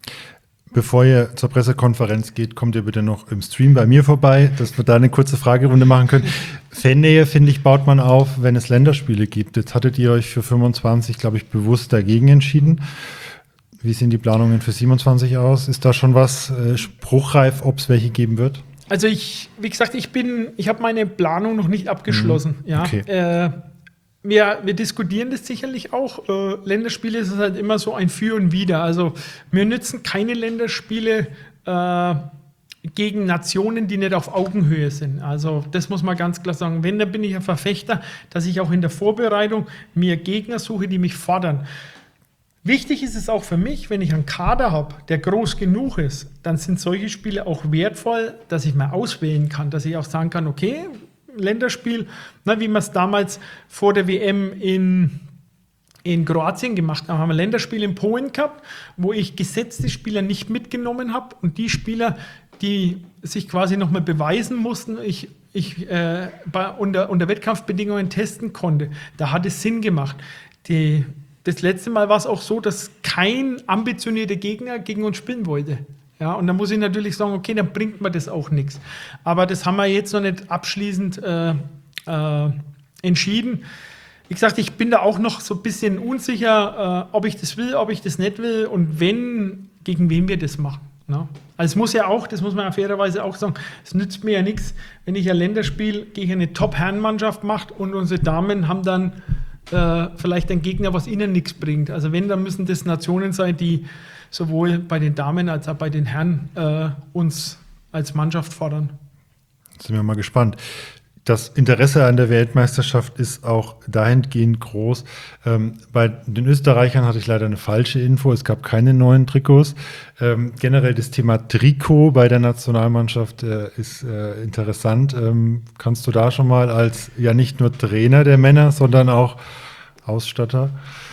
Bevor ihr zur Pressekonferenz geht, kommt ihr bitte noch im Stream bei mir vorbei, dass wir da eine kurze Fragerunde machen können. Fannähe, finde ich, baut man auf, wenn es Länderspiele gibt. Jetzt hattet ihr euch für fünfundzwanzig, glaube ich, bewusst dagegen entschieden. Wie sehen die Planungen für siebenundzwanzig aus? Ist da schon was äh, spruchreif, ob es welche geben wird? Also ich, wie gesagt, ich bin, ich habe meine Planung noch nicht abgeschlossen. Mhm. Ja. Okay. Äh, wir, wir diskutieren das sicherlich auch. Äh, Länderspiele ist es halt immer so ein Für und Wider. Also mir nützen keine Länderspiele äh, gegen Nationen, die nicht auf Augenhöhe sind. Also das muss man ganz klar sagen. Wenn, dann bin ich ein Verfechter, dass ich auch in der Vorbereitung mir Gegner suche, die mich fordern. Wichtig ist es auch für mich, wenn ich einen Kader habe, der groß genug ist, dann sind solche Spiele auch wertvoll, dass ich mal auswählen kann, dass ich auch sagen kann, okay, Länderspiel, na, wie wir es damals vor der W M in, in Kroatien gemacht haben, haben wir Länderspiel in Polen gehabt, wo ich gesetzte Spieler nicht mitgenommen habe und die Spieler, die sich quasi nochmal beweisen mussten, ich, ich äh, bei, unter, unter Wettkampfbedingungen testen konnte. Da hat es Sinn gemacht. Die Das letzte Mal war es auch so, dass kein ambitionierter Gegner gegen uns spielen wollte. Ja, und da muss ich natürlich sagen, okay, dann bringt mir das auch nichts. Aber das haben wir jetzt noch nicht abschließend äh, äh, entschieden. Wie gesagt, ich bin da auch noch so ein bisschen unsicher, äh, ob ich das will, ob ich das nicht will und wenn, gegen wen wir das machen. Ne? Also es muss ja auch, das muss man ja fairerweise auch sagen, es nützt mir ja nichts, wenn ich ein Länderspiel gegen eine Top-Herrenmannschaft mache und unsere Damen haben dann Äh, vielleicht ein Gegner, was ihnen nichts bringt. Also wenn, dann müssen das Nationen sein, die sowohl bei den Damen als auch bei den Herren äh, uns als Mannschaft fordern. Jetzt sind wir mal gespannt. Das Interesse an der Weltmeisterschaft ist auch dahingehend groß. Ähm, bei den Österreichern hatte ich leider eine falsche Info. Es gab keine neuen Trikots. Ähm, generell das Thema Trikot bei der Nationalmannschaft äh, ist äh, interessant. Ähm, kannst du da schon mal als ja nicht nur Trainer der Männer, sondern auch Ausstatter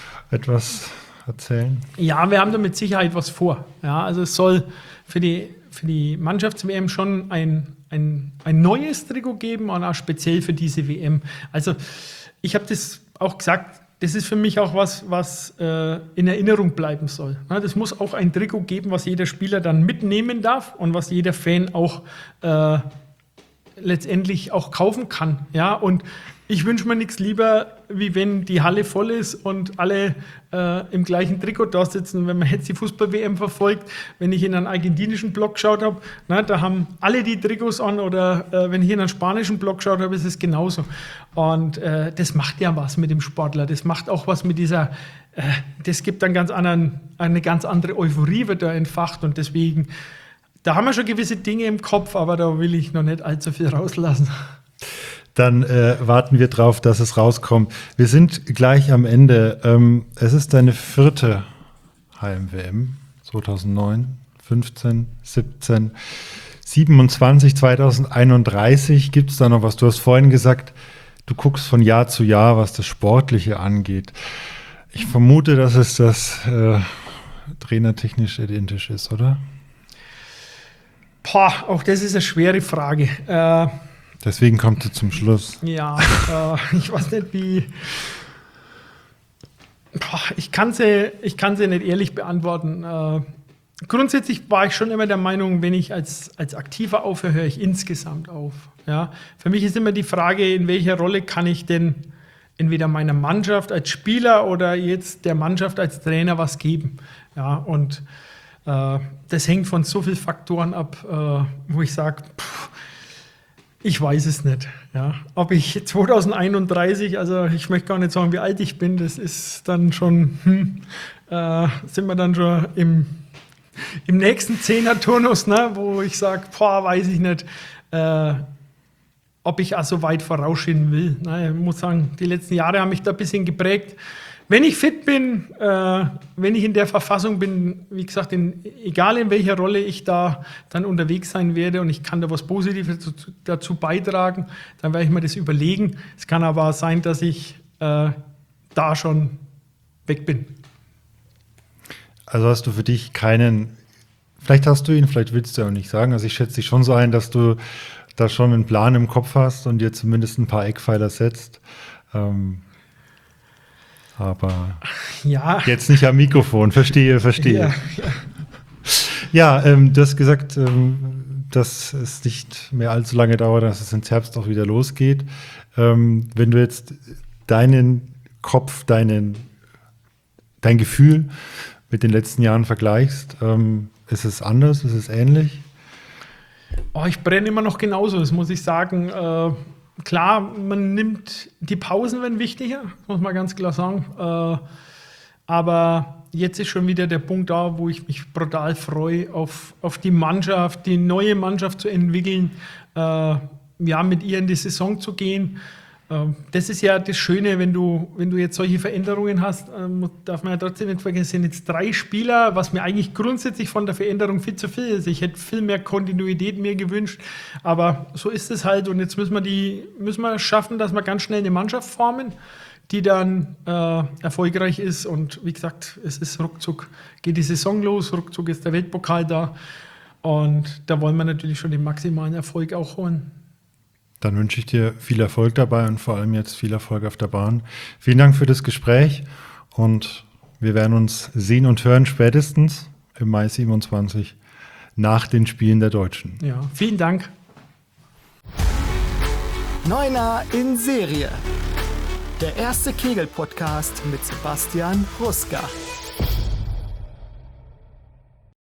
etwas erzählen? Ja, wir haben da mit Sicherheit was vor. Ja, also es soll für die, für die Mannschafts-W M schon ein Ein, ein neues Trikot geben und auch speziell für diese W M. Also ich habe das auch gesagt, das ist für mich auch was, was äh, in Erinnerung bleiben soll. Ja, das muss auch ein Trikot geben, was jeder Spieler dann mitnehmen darf und was jeder Fan auch äh, letztendlich auch kaufen kann. Ja, und ich wünsche mir nichts lieber, wie wenn die Halle voll ist und alle äh, im gleichen Trikot da sitzen. Wenn man jetzt die Fußball-W M verfolgt, wenn ich in einen argentinischen Blog geschaut habe, na, da haben alle die Trikots an oder äh, wenn ich in einen spanischen Blog geschaut habe, ist es genauso. Und äh, das macht ja was mit dem Sportler. Das macht auch was mit dieser, äh, das gibt dann ganz anderen, eine ganz andere Euphorie wird da entfacht und deswegen, da haben wir schon gewisse Dinge im Kopf, aber da will ich noch nicht allzu viel rauslassen. Dann äh, warten wir drauf, dass es rauskommt. Wir sind gleich am Ende. Ähm, es ist deine vierte Heim-W M. zweitausendneun, fünfzehn, siebzehn, siebenundzwanzig, zweitausendeinunddreißig. Gibt es da noch was? Du hast vorhin gesagt, du guckst von Jahr zu Jahr, was das Sportliche angeht. Ich vermute, dass es das äh, trainertechnisch identisch ist, oder? Boah, auch das ist eine schwere Frage. Äh, Deswegen kommt sie zum Schluss. Ja, äh, ich weiß nicht, wie. Boah, ich kann sie, ich kann sie nicht ehrlich beantworten. Äh, grundsätzlich war ich schon immer der Meinung, wenn ich als, als Aktiver aufhöre, höre ich insgesamt auf. Ja? Für mich ist immer die Frage, in welcher Rolle kann ich denn entweder meiner Mannschaft als Spieler oder jetzt der Mannschaft als Trainer was geben. Ja, und äh, das hängt von so vielen Faktoren ab, äh, wo ich sage, ich weiß es nicht. Ja. Ob ich zweitausendeinunddreißig, also ich möchte gar nicht sagen, wie alt ich bin, das ist dann schon, hm, äh, sind wir dann schon im, im nächsten Zehner-Turnus, ne, wo ich sage, boah, weiß ich nicht, äh, ob ich auch so weit vorausschieben will. Na, ich muss sagen, die letzten Jahre haben mich da ein bisschen geprägt. Wenn ich fit bin, äh, wenn ich in der Verfassung bin, wie gesagt, in, egal in welcher Rolle ich da dann unterwegs sein werde und ich kann da was Positives dazu, dazu beitragen, dann werde ich mir das überlegen. Es kann aber sein, dass ich äh, da schon weg bin. Also hast du für dich keinen, vielleicht hast du ihn, vielleicht willst du ja auch nicht sagen, also ich schätze dich schon so ein, dass du da schon einen Plan im Kopf hast und dir zumindest ein paar Eckpfeiler setzt. Ähm, aber ja. Jetzt nicht am Mikrofon, verstehe, verstehe. Ja, ja. ja ähm, du hast gesagt, ähm, dass es nicht mehr allzu lange dauert, dass es ins Herbst auch wieder losgeht. Ähm, wenn du jetzt deinen Kopf, deinen, dein Gefühl mit den letzten Jahren vergleichst, ähm, ist es anders, ist es ähnlich? Oh, ich brenne immer noch genauso, das muss ich sagen. Äh, klar, man nimmt, die Pausen werden wichtiger, muss man ganz klar sagen. Äh, aber jetzt ist schon wieder der Punkt da, wo ich mich brutal freue, auf, auf die Mannschaft, die neue Mannschaft zu entwickeln, äh, ja, mit ihr in die Saison zu gehen. Das ist ja das Schöne, wenn du, wenn du jetzt solche Veränderungen hast, darf man ja trotzdem nicht vergessen, es sind jetzt drei Spieler, was mir eigentlich grundsätzlich von der Veränderung viel zu viel ist. Ich hätte viel mehr Kontinuität mir gewünscht, aber so ist es halt und jetzt müssen wir die, müssen wir schaffen, dass wir ganz schnell eine Mannschaft formen, die dann äh, erfolgreich ist und wie gesagt, es ist ruckzuck, geht die Saison los, ruckzuck ist der Weltpokal da und da wollen wir natürlich schon den maximalen Erfolg auch holen. Dann wünsche ich dir viel Erfolg dabei und vor allem jetzt viel Erfolg auf der Bahn. Vielen Dank für das Gespräch und wir werden uns sehen und hören spätestens im Mai siebenundzwanzig nach den Spielen der Deutschen. Ja, vielen Dank. Neuner in Serie. Der erste Kegel-Podcast mit Sebastian Ruska.